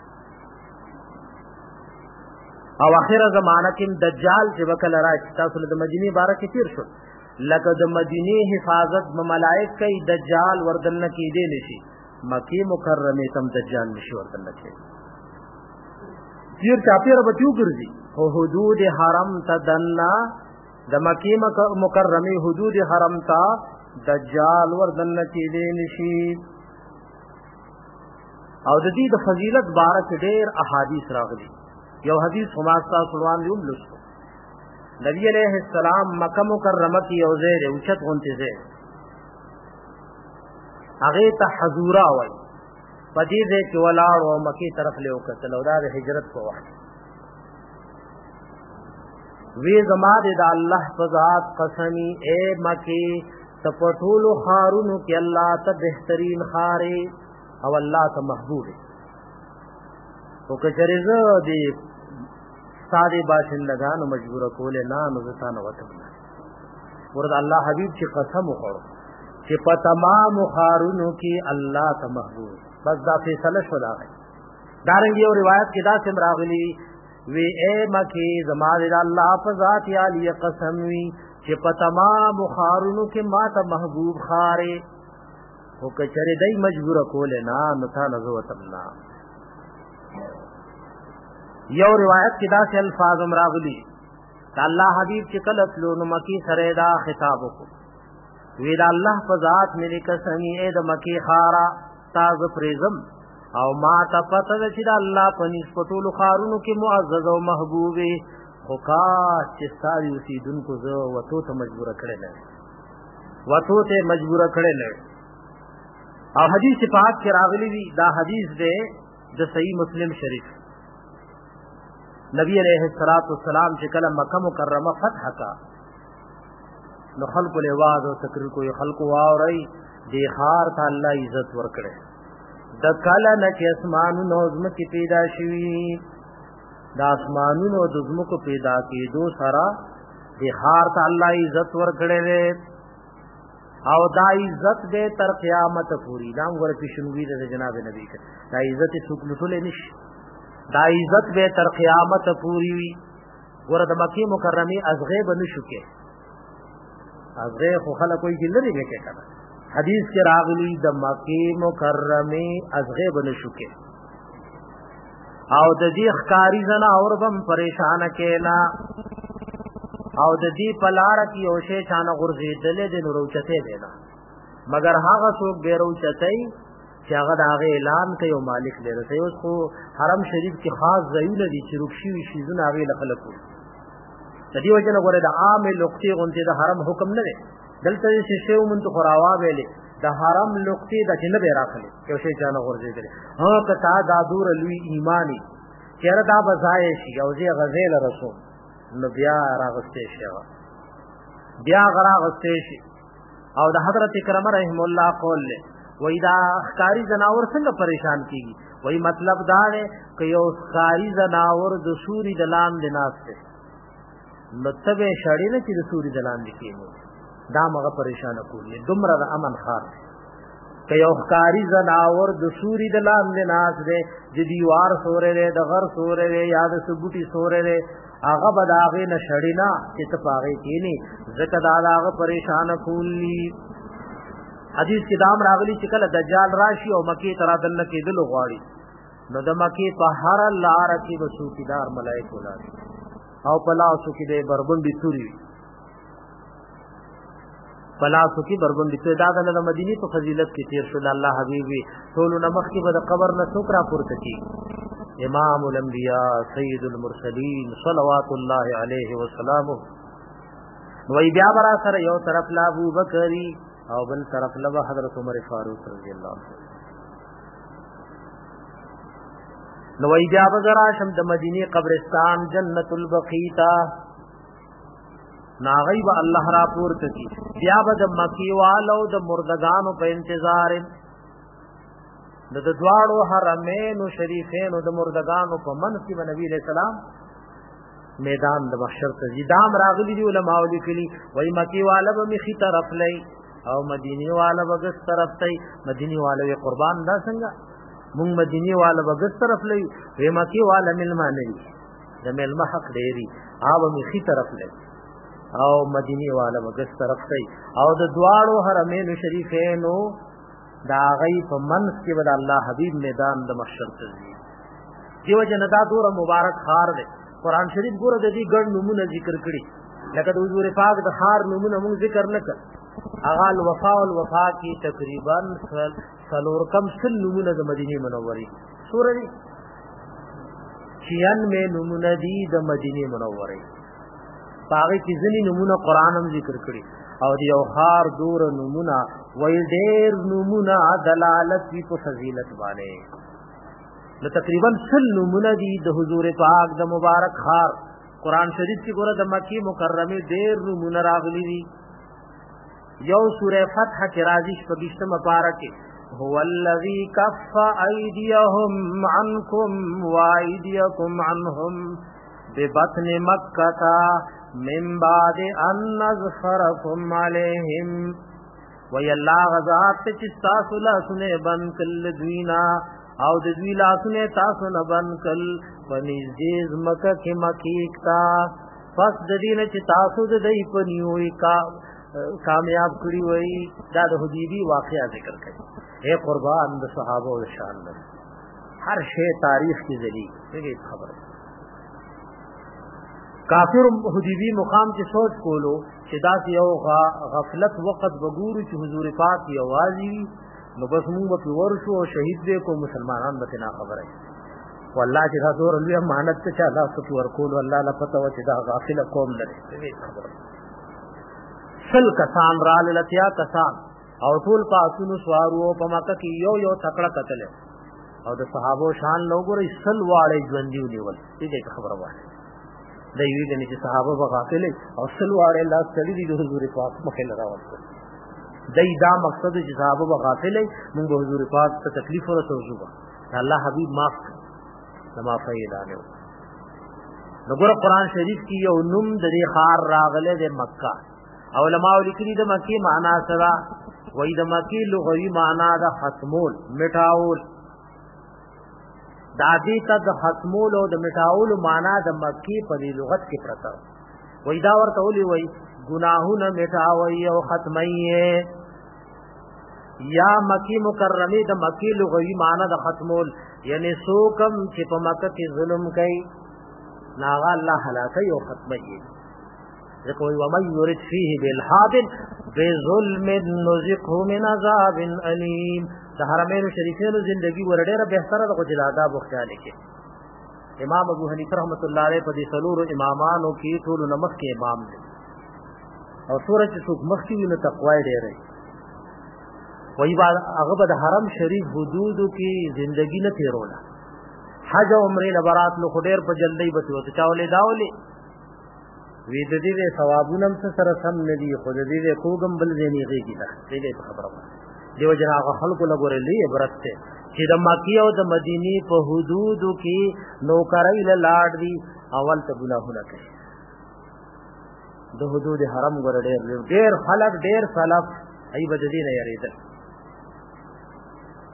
او اخره زمانہ کې دجال چې وکړه راځي تاسو د مدینه بارے کې تیر شو لکه د مدینه حفاظت ملائک کوي دجال وردن کې دی نشي مکی مکرمه تم دجال نشي وردن کې تیر چاپیر بچو ګرځي او حدود حرم تدنا د مکی مکرمه حدود حرم تا دجال وردن کې دی نشي او د دې د فضیلت بارک ډېر احادیث راغلي یو حدیث خلاصہ سلوان دی لوستو نبی علیہ السلام مکہ مکرمه کې یو ځای دی اوچت غونته ځای هغه ته حضورا وای پدې دې کې ولاړ او مکی طرف له وکړه او دا د هجرت په وخت وی زما د الله په ذات قسمی اے مکی تپټولو خارونو کې الله ته بهترین خارې او الله ته محبوب او کچره زه دې ساده باشندگانو مجبور کول نه نو ځان وته ورته الله حبیب چې قسم وکړو چې په تمام خارونو کې الله ته محبوب بس دا فیصله شو دا دارنګ یو روایت کې دا سم راغلی وی اے مکی زما د الله په ذات علی قسم وی چې په تمام خارونو کې ما ته محبوب خارې او کچره دای مجبور کول نه نو تا نه وتمنا یو روایت کې دا چې الفاظ راغلي الله حبیب چې کله تلو نو مکی سره دا خطاب وکړ وی دا الله په ذات ملي قسمی اے د مکی خارا تاز پرزم او ما ته پته چې دا الله په نسبتو خارونو کې معزز او محبوب خو کا چې ساري اوسیدونکو زه وته ته مجبور کړل او حدیث پاک کې راغلی دی دا حدیث دی د صحیح مسلم شریف نبی علیہ الصلوۃ والسلام چې کله مکہ مکرمه فتح کا نو خلق له واز او تقریر کوئی خلق واوري دی خار ته الله عزت ورکړي د کله نه چې اسمانونو زمکه پیدا شوي دا اسمانونو د زمکو پیدا کېدو سره دی خار ته الله عزت ورکړي او دا عزت دې تر قیامت پوری دا ور پښنوي د جناب نبی ته دا عزت څوک لټول نشي دا عزت به تر قیامت پوری وي ور د مکی مکرمه ازغه بنشو کې ازغه خو خلک کوئی چې لري کې کنه حدیث کې راغلی د مکی مکرمه ازغه بنشو کې او د دې ښکاری زنا اور بم پریشان کېنا او د دې پلار کې او شی چانه غرزیدلې د نوروچته دینا مگر هغه څوک بیروچتای چې هغه دغه اعلان کوي او مالک لري ته اوس خو حرم شریف کې خاص ځایونه دي چې رخصي وي شي زونه هغه لخلکو د دې وجه نه غوړه د عام لوقتی غونته د حرم حکم نه دی دلته چې شی ومن ته خراوا ویلې د حرم لوقتی د جنب راخلي یو شی چانه غرزیدل ها کته دا دور لوی ایمانی چیرې دا بځای شي او زی غزل رسول نو بیا راغسته شي او د حضرت کرام رحم الله قول له وای دا ښکاری زناور څنګه پریشان کیږي وای مطلب دا دی چې یو ښکاری زناور د سوري د لاندې ناشته نو تبه شړې نه چې د سوري د لاندې کېږي دا مغه پریشان کوي دومره د امن خار که یو ښکاري زناور د سوري د لاندې ناست دی د دیوار سوری دی د غر سوری دی یا د څه بوټي سوری دی هغه به د هغې نه شړي نه چې ته په هغې کښېنې ځکه دا د هغه پریشانه کولي. حدیث کې دا هم راغلي چې کله دجال راشي او مکې ته رادننه کېدلو غواړي نو د مکې په هره لاره کې به څوکیدار ملایک ولاړ او په لاسو کې د بربنډې تورې وي په لاسو کې بربنډې تورې دا د مدینې په فضیلت کې تېر شو د الله حبیب وي ټولو نه مخکې به د قبر نه څوک راپورته کېږي امام الانبیاء سید المرسلین صلوات الله علیه وسلامه. نو بیا به را سره یو طرف له ابوبکري او بل طرف له حضرت عمر فاروق رضی الله عنه. نو بیا به زه راشم د مدینې قبرستان جنت البقیع ته ناغی به الله را پورته کي بیا به د مکې والو د مردگانو په انتظار د دواړو حرمینو شریفینو د مردگانو په منځ کې به نبی علیہ السلام میدان د محشر ته ځي. دا هم راغلي دي علماو لیکلي وایي مکې والا به مخې طرف لئ او مدینې والا به ګس طرف ته مدینې والا وی قربان دا څنګه مونږ مدینې والا به ګس طرف لئ وی مکې والا مېلمانه دي د مېلمه حق ډېري هغه به مخې طرف لئ او مدینی والا بغس طرف ته او د دواړو حرمین شریفینو دا غي په منځ کې بد الله حبیب میدان د محشر ته ځي. دیو جندا دور مبارک خار دی قران شریف ګوره د دې ګڼ نمونه ذکر کړي لکه د حضور پاک د خار نمونه موږ ذکر نکړ هغه الوفا والوفا کې تقریبا څلور کم سل نمونه د مدینه منورې سورې 96 نمونه دي د مدینه منورې باغی کی ځنی نمونه قران هم ذکر کړي او دی یو خار دور نمونه وای ډېر نمونه دلالت دی په فضیلت باندې نو تقریبا سل نمونه دي د حضور پاک د مبارک خار قران شریف کې ګوره د مکی مکرمه ډېر نمونه راغلي دي. یو سوره فتح کې راځي شپږشتم پاره کې هو الذی کف ایدیهم عنکم وایدیکم عنهم ببطن مکہ من بعد ان نظفرکم علیہم وی اللہ غزات چستا سلح سنے بن کل دوینا او دوی لا سنے تاسن بن کل پنیزدیز مکہ کی مکیکتا پس دین چتاسو دی پنیوئی کامیاب کری وی دا دا حدیبی واقعہ ذکر کری اے قربان دا صحابہ و شان دا ہر شے تاریخ کی ذریعہ دیکھیں خبر ہے کافر حدیبی مقام کې سوچ کولو چې دا یو غفلت وخت وګورو چې حضور پاک یې اوازي نو بس موږ په ورشو او شهید دې کو مسلمانان به نه خبره والله چې تاسو ورلې امانت ته چا دا څه ورکول والله لا پته و چې دا غافل قوم لري خبره سل کسان را لتیا کسان او ټول پاسونو سوارو په مکه کې یو تکړه قتل او د صحابه شان لوګوري سل واړې ژوندۍ نیول دې خبره وایي دا یوه دني چې صحابه بغافل او سلواړه الله تعالی دې حضور پاک مخه لراوته دای دا مقصد چې صحابه بغافل موږ حضور پاک ته تکلیف ورته وځو الله حبیب معاف لما فیدانه وګوره قران شریف کې یو نوم د دې خار راغله د مکه علماء لیکلي د مکی معنا سره وای د مکی لغوي معنا د ختمول مټاول دا دې ته د ختمول او د مټاول معنا د مکی په لغت کې پرته وای دا ورته ولي وای گناهونه مټاوي او ختمي یا مکی مکرمه د مکی لغوي معنا د ختمول یعنی سوکم چې په مکه کې ظلم کوي ناغه الله هلاکي او ختمي ځکه وای ومن يرد فيه بالحاد بظلم نذقه من عذاب اليم د حرمین شریفینو زندگی ورډیره بهتره د غجلادا بوختاله کې امام ابو حنیفه رحمۃ اللہ علیہ په دې څلورو امامانو کې ټول نمخ کې امام دي او سورۃ سوق مخکې نو تقوا ډیره وای با هغه د حرم شریف حدودو کې زندگی نه تیروله حج او عمره لبرات نو خډیر په جلدی بچو ته چاولې داولې وی د دې ثوابونه سره سم ندي خو د دې کوګم بل زینیږي دا دې خبره دیو جنا خلق لګورلې عبرت ته چې د مکی او د مدینی په حدودو کې نوکرای له لاړ دي اول ته ګناهونه کوي د حدود حرم ګور ډېر خلق ډېر سلف ای بد دي نه یریدل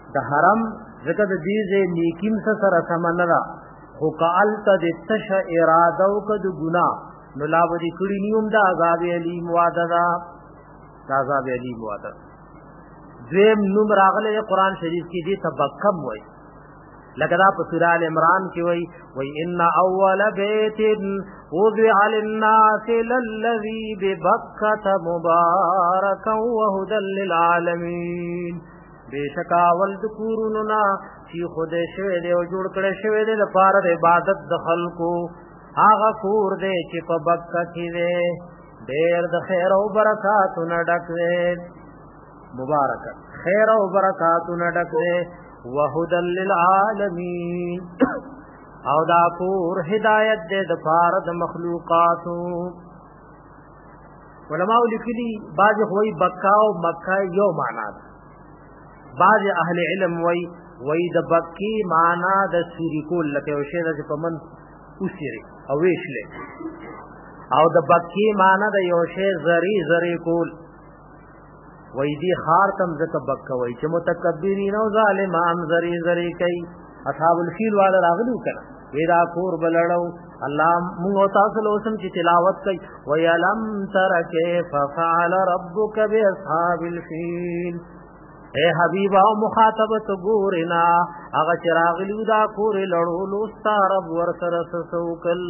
د حرم ځکه د دې ځای نیکیم سره سمنه ده خو کالته د تش اراده او کد ګناه نو لا ودی کړي نیوم د عذاب علیم وعده ده د عذاب علیم وعده. دویم نوم راغله قرآن شریف کې دې تبکم وای لکه دا په سورہ ال عمران کې وای ان اول بیت وضع للناس للذي ببکة مبارکا وهدى للعالمین. بیشکا اول د کورونو نا چې خود شوی دی او جوړ کړی شوی دی لپاره د عبادت د خلقو هغه کور دی چې په بکه کې دی ډېر د خیر او برکاتونو ډک دی مبارک خیر او برکاتونو ډک دی وهدى للعالمین او دا کور هدایت دی د پاره د مخلوقاتو. علماء لیکلي بعض وایي بکه او مکه یو معنا ده بعض اهل علم وای د بکی معنا د سری کول لکه یو شی چې په من اوسېږي او ویشلې او د بکی معنا د یو شی زری کول وای دی خار تم زکه بک وای چې متکبرین او ظالمان زری کوي. اصحاب الفیل والا راغلو کړه ویرا کور بلړو الله موږ تاسو له اوسم چې تلاوت کوي ویلم تر کیف فعل ربک باصحاب الفیل. اے حبیب او مخاطبت ګورنا هغه چراغلی دا کور لړولو ستارب ور سره سوکل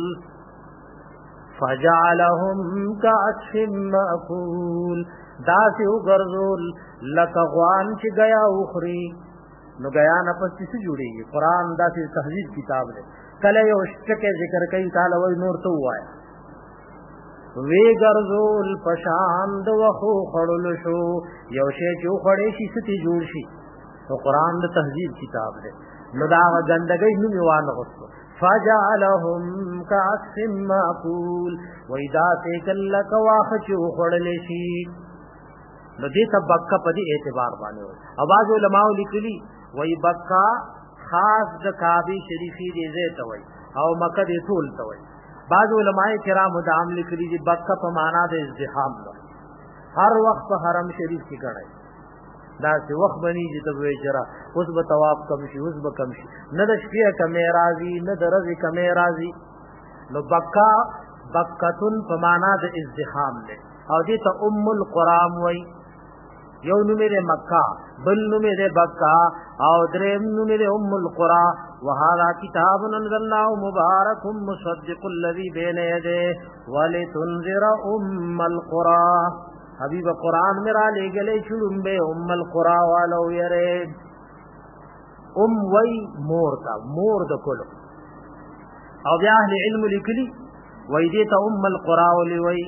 فجعلهم كعصف مأكول داسې وګرځول لکه غوان چې گیا اخري نو گیا نه پسې څه جوړیږي. قرآن داسې تهذیب کتاب دی کله یو شکه ذکر کوي تعالی وای نور ته وای وی ګرځول پشان د وخو خړل شو یو شی چې خړې شي ستې جوړ شي. نو قرآن د تهذیب کتاب دی نو دا غندګۍ نو میوان غوښتو فجعلهم كعصف مأكول وإذا تکل کواخ چې خړل شي نو دې ته بکه په دې اعتبار باندې وي. اواز علماء لیکلي وای بکه خاص د کعبه شریفي دې زه ته وای او مکه دې ټول ته وای. بعض علماء کرام د عام لیکلي دي بکه په معنا د ازدحام ده هر وخت په حرم شریف کې کړي دا چې وخت بني چې ته وې جرا اوس به طواف کم شي اوس به کم شي نه د شپې کمې راځي نه د ورځې کمې راځي. نو بکتون په معنا د ازدحام ده او دې ته القرى وای. یو نومه ده مکه بل نومه ده بکه او دریم نومه ده القرى. وهذا كتاب انزلناه مبارك مصدق الذي بين يديه ولتنذر القرى. حبیب قرآن میرا لے گلے شروع بے القرى والو یرے وی مور تا مور د کلو او بیا اهل علم لکلی وی دیتا القرى ولی وی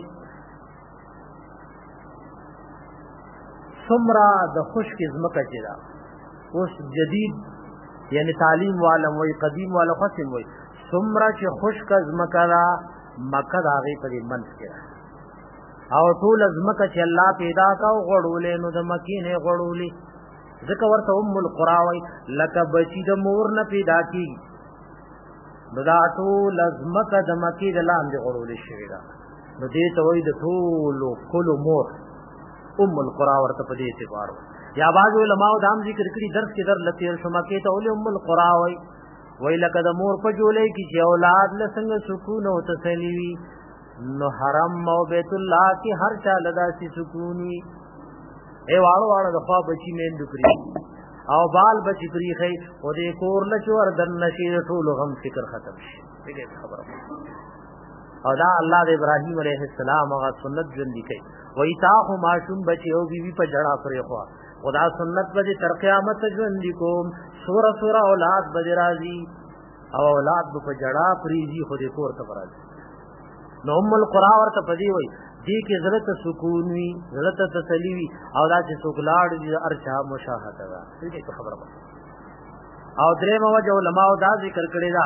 سمرا د خشک ازمکه چدا اوس جدید یعنی تعلیم والم وی قدیم والا قسم وی سمرا چې خشک ازمکه دا مکه دا غي په منځ کې او ټول ازمکه چې الله پیدا کا او غړولې نو د مکی نه غړولې ځکه ورته القرى وی لکه بچی د مور نه پیدا کی نو دا ټول ازمکه د مکی د لاندې غړولې شوی دا نو دې ته وی د ټول کلو مور القرى ورته په دې اعتبار یا بعض علماء دام ذکر کړي درس کې در لته شما کې ته القرى وی لکه د مور په جولې کې چې اولاد له څنګه سکون او تسلی وي نو حرم او بیت الله کې هر چا لدا سي سکوني ای واړو د خوا بچی مين دکري او بال بچی پریخي او دې کور لچور دن نشي ټول غم فکر ختم شي دې خبره او دا الله د ابراهيم عليه السلام هغه سنت ژوندۍ کوي وای تا خو ماشوم بچي او بیبي په جړه پرې خو خدا سنت به تر قیامت ژوندۍ کوم سوره اولاد به راځي او اولاد په جړه پریږي خو دې کور ته راځي. نو القرى ورته پدی وای دې کې زړه سکون وي زړه تسلی وي او دا چې سوګلاړ دې ارشا مشاهده ده دې خبره او درې موجه علماء دا ذکر کړی دا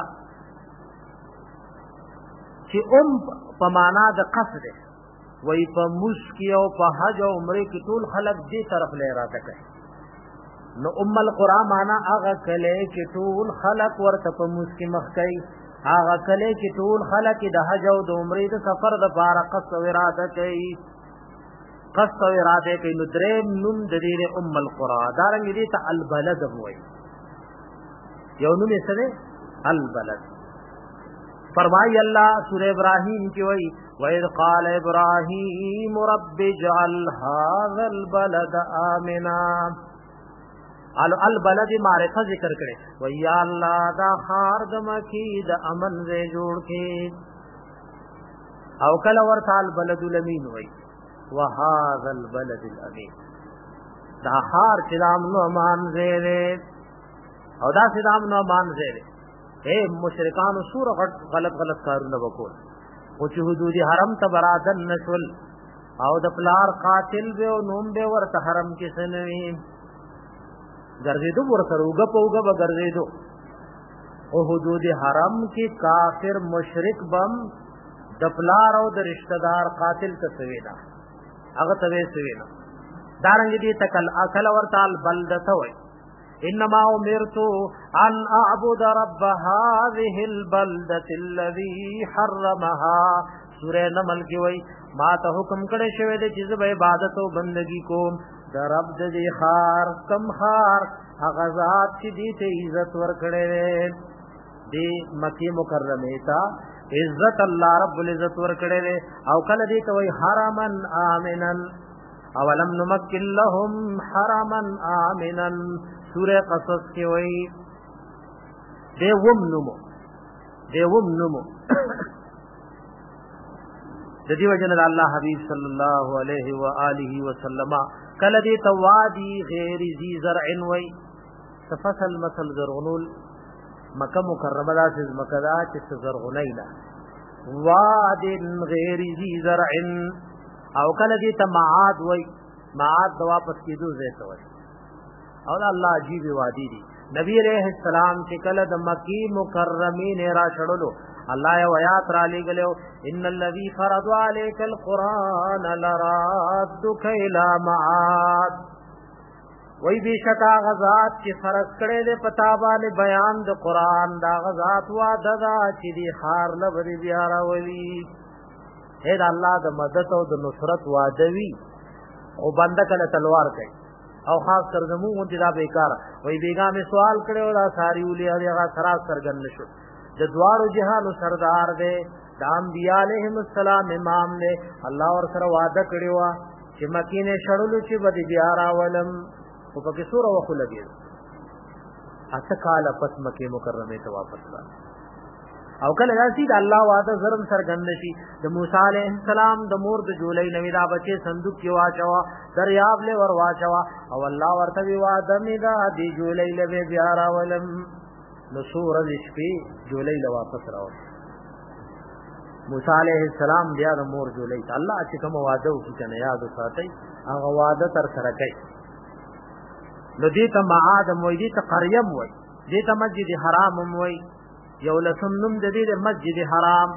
چې په معنا د قصد وای په مسکی او په حج او عمره کې ټول خلق دې طرف له اراده کوي. نو القرى معنا هغه کله چې ټول خلق ورته په مسکی مخ کوي هغه کله چې ټول خلق د حج او د عمره د سفر د بار قصد اراده کوي. قصد او اراده کوي نو دریم نوم د دې ام القرى دارنګ دې ته البلد وایي یو نوم یې سره البلد فرمای الله سورہ ابراہیم کی وایي وَإِذْ قَالَ إِبْرَاهِيمُ رَبِّ اجْعَلْ هَذَا الْبَلَدَ آمِنًا البلد معرفه ذکر کړي و یا الله دا خار د مکی د امن زې جوړ کې او کله ورته البلد الامین وای وهذا البلد الامین دا خار چې د امن امان زې او دا چې د امن امان زې اے مشرکان سور غلط کارونه وکول او چې حدود حرم ته برادن نشول او د پلار قاتل به او نوم به ورته حرم کې سنوي ګرځېدو ورسره وګ په وګ به ګرځېدو او حدود حرم کې کافر مشرک بم د پلار او د رشتہ دار قاتل ته سوینا هغه ته سوینا دارنګ دې تکل اکل ورتال بلدته وای انما امرت ان اعبد رب هذه البلده الذي حرمها سورہ نمل کې وای ما ته حکم کړی شوی دی چې زه عبادت او بندگی کوم د رب دې خار کم خار هغه ذات چې دې ته عزت ورکړي دې مکی مکرمه تا عزت الله رب العزت ورکړي او کله دې ته وای حرمن امنن اولم نمکن لهم حرمن امنن سورہ قصص کې وای دیوم نمو د دې وجه نه الله حبیب صلی الله علیه و آله وسلم کله دې توادی غیر ذی زرع وای تفصل مثل زرغنول مکه مکرمه دا چې مکه دا چې زرغنینا واد غیر ذی زرع او کله دې تمعاد وای معاد د واپس کېدو زیته وای او الله عجیب وادي دي نبی علیہ السلام چې کله د مکی مکرمه نه را چړلو الله یو آیات را لګلو ان الذي فرض عليك القران لرادك الى معاد وای بشکا غزاد چې فرض کړي د پتا باندې بیان د قران دا غزاد وا ددا چې دی خار لبري بیا راولي اې دا الله د مدد او د نصرت وعدوي او بنده کله تلوار کوي او خاص کر زمو مونږ دا بیکار وای بیګا می سوال کړو دا ساری ولي هغه خراس سرګن نشو د دوارو جهانو سردار دے د انبیاء علیہم السلام امام دے الله ور سره وعده کړی و چې مکی نه شړلو چې بد بیا راولم او پکې سوره وخو لګي اته کال پس مکی مکرمه ته واپس را او کله راځي د الله وعده زرم سرګند شي د موسی علیہ السلام د مور د جولای نوی دا بچي صندوق کې واچوا دریاب له ور واچوا او الله ورته وعده می دا دی جولای له بیا راولم نو سورہ شپې جولای له واپس راو موسی علیہ السلام بیا د مور جولای الله چې کوم وعده وکړي نه یاد ساتي هغه وعده تر سره کوي نو دې ته معاد موي دې ته قریم وای دې ته مسجد حرام موي یو لسم نوم د دې مسجد حرام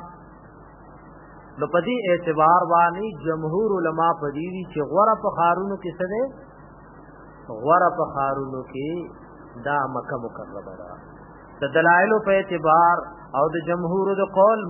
نو په دې اعتبار باندې جمهور علما په دې چې غوړه په خارونو کې څه ده غوړه په خارونو کې دا مکه مکرمه ده د دلایل په اعتبار او د جمهور د قول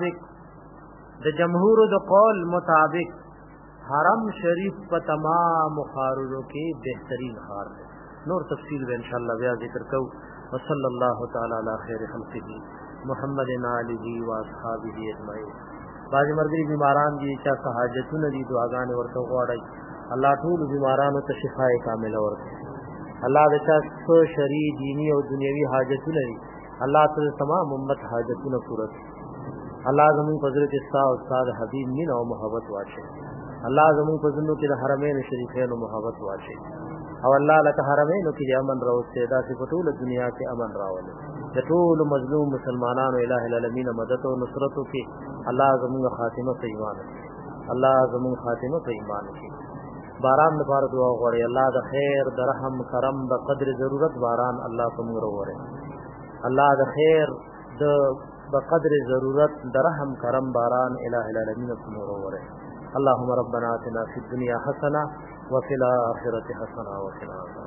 مطابق حرم شریف په تمام خارونو کې بهترین خار ده نور تفصیل به ان شاء الله بیا ذکر کو وصلی الله تعالی علی خیر خلقه محمد علیه و اصحابہ اجمعین باج مرګي بیماران دي چې حاجتونه دي دعاګانې ورته غواړي الله ټول بیمارانو ته شفای کامله ورکړي الله د تاسو شرعي دینی او دنیوي حاجتونه دي الله تعالی تمام امت حاجتونه پوره کړي الله زموږ حضرت استاد حبیب مين او محبت واچي الله زموږ په زندو کې د حرمین شریفین او محبت واچي او الله لك حرمین کې امن راوستي دا چې په ټول دنیا کې امن راولي د ټول مظلوم مسلمانانو الٰه العالمین مدد او نصرت کې الله زموږ خاتمه په ایمان الله زموږ خاتمه په ایمان کې باران لپاره دعا غواړي الله د خیر د رحم کرم د قدر ضرورت باران الله کوم وروره الله د خیر د بقدر ضرورت د رحم کرم باران الٰه العالمین کوم وروره اللهم ربنا آتنا في الدنيا حسنه وفي الاخره حسنه وقنا عذاب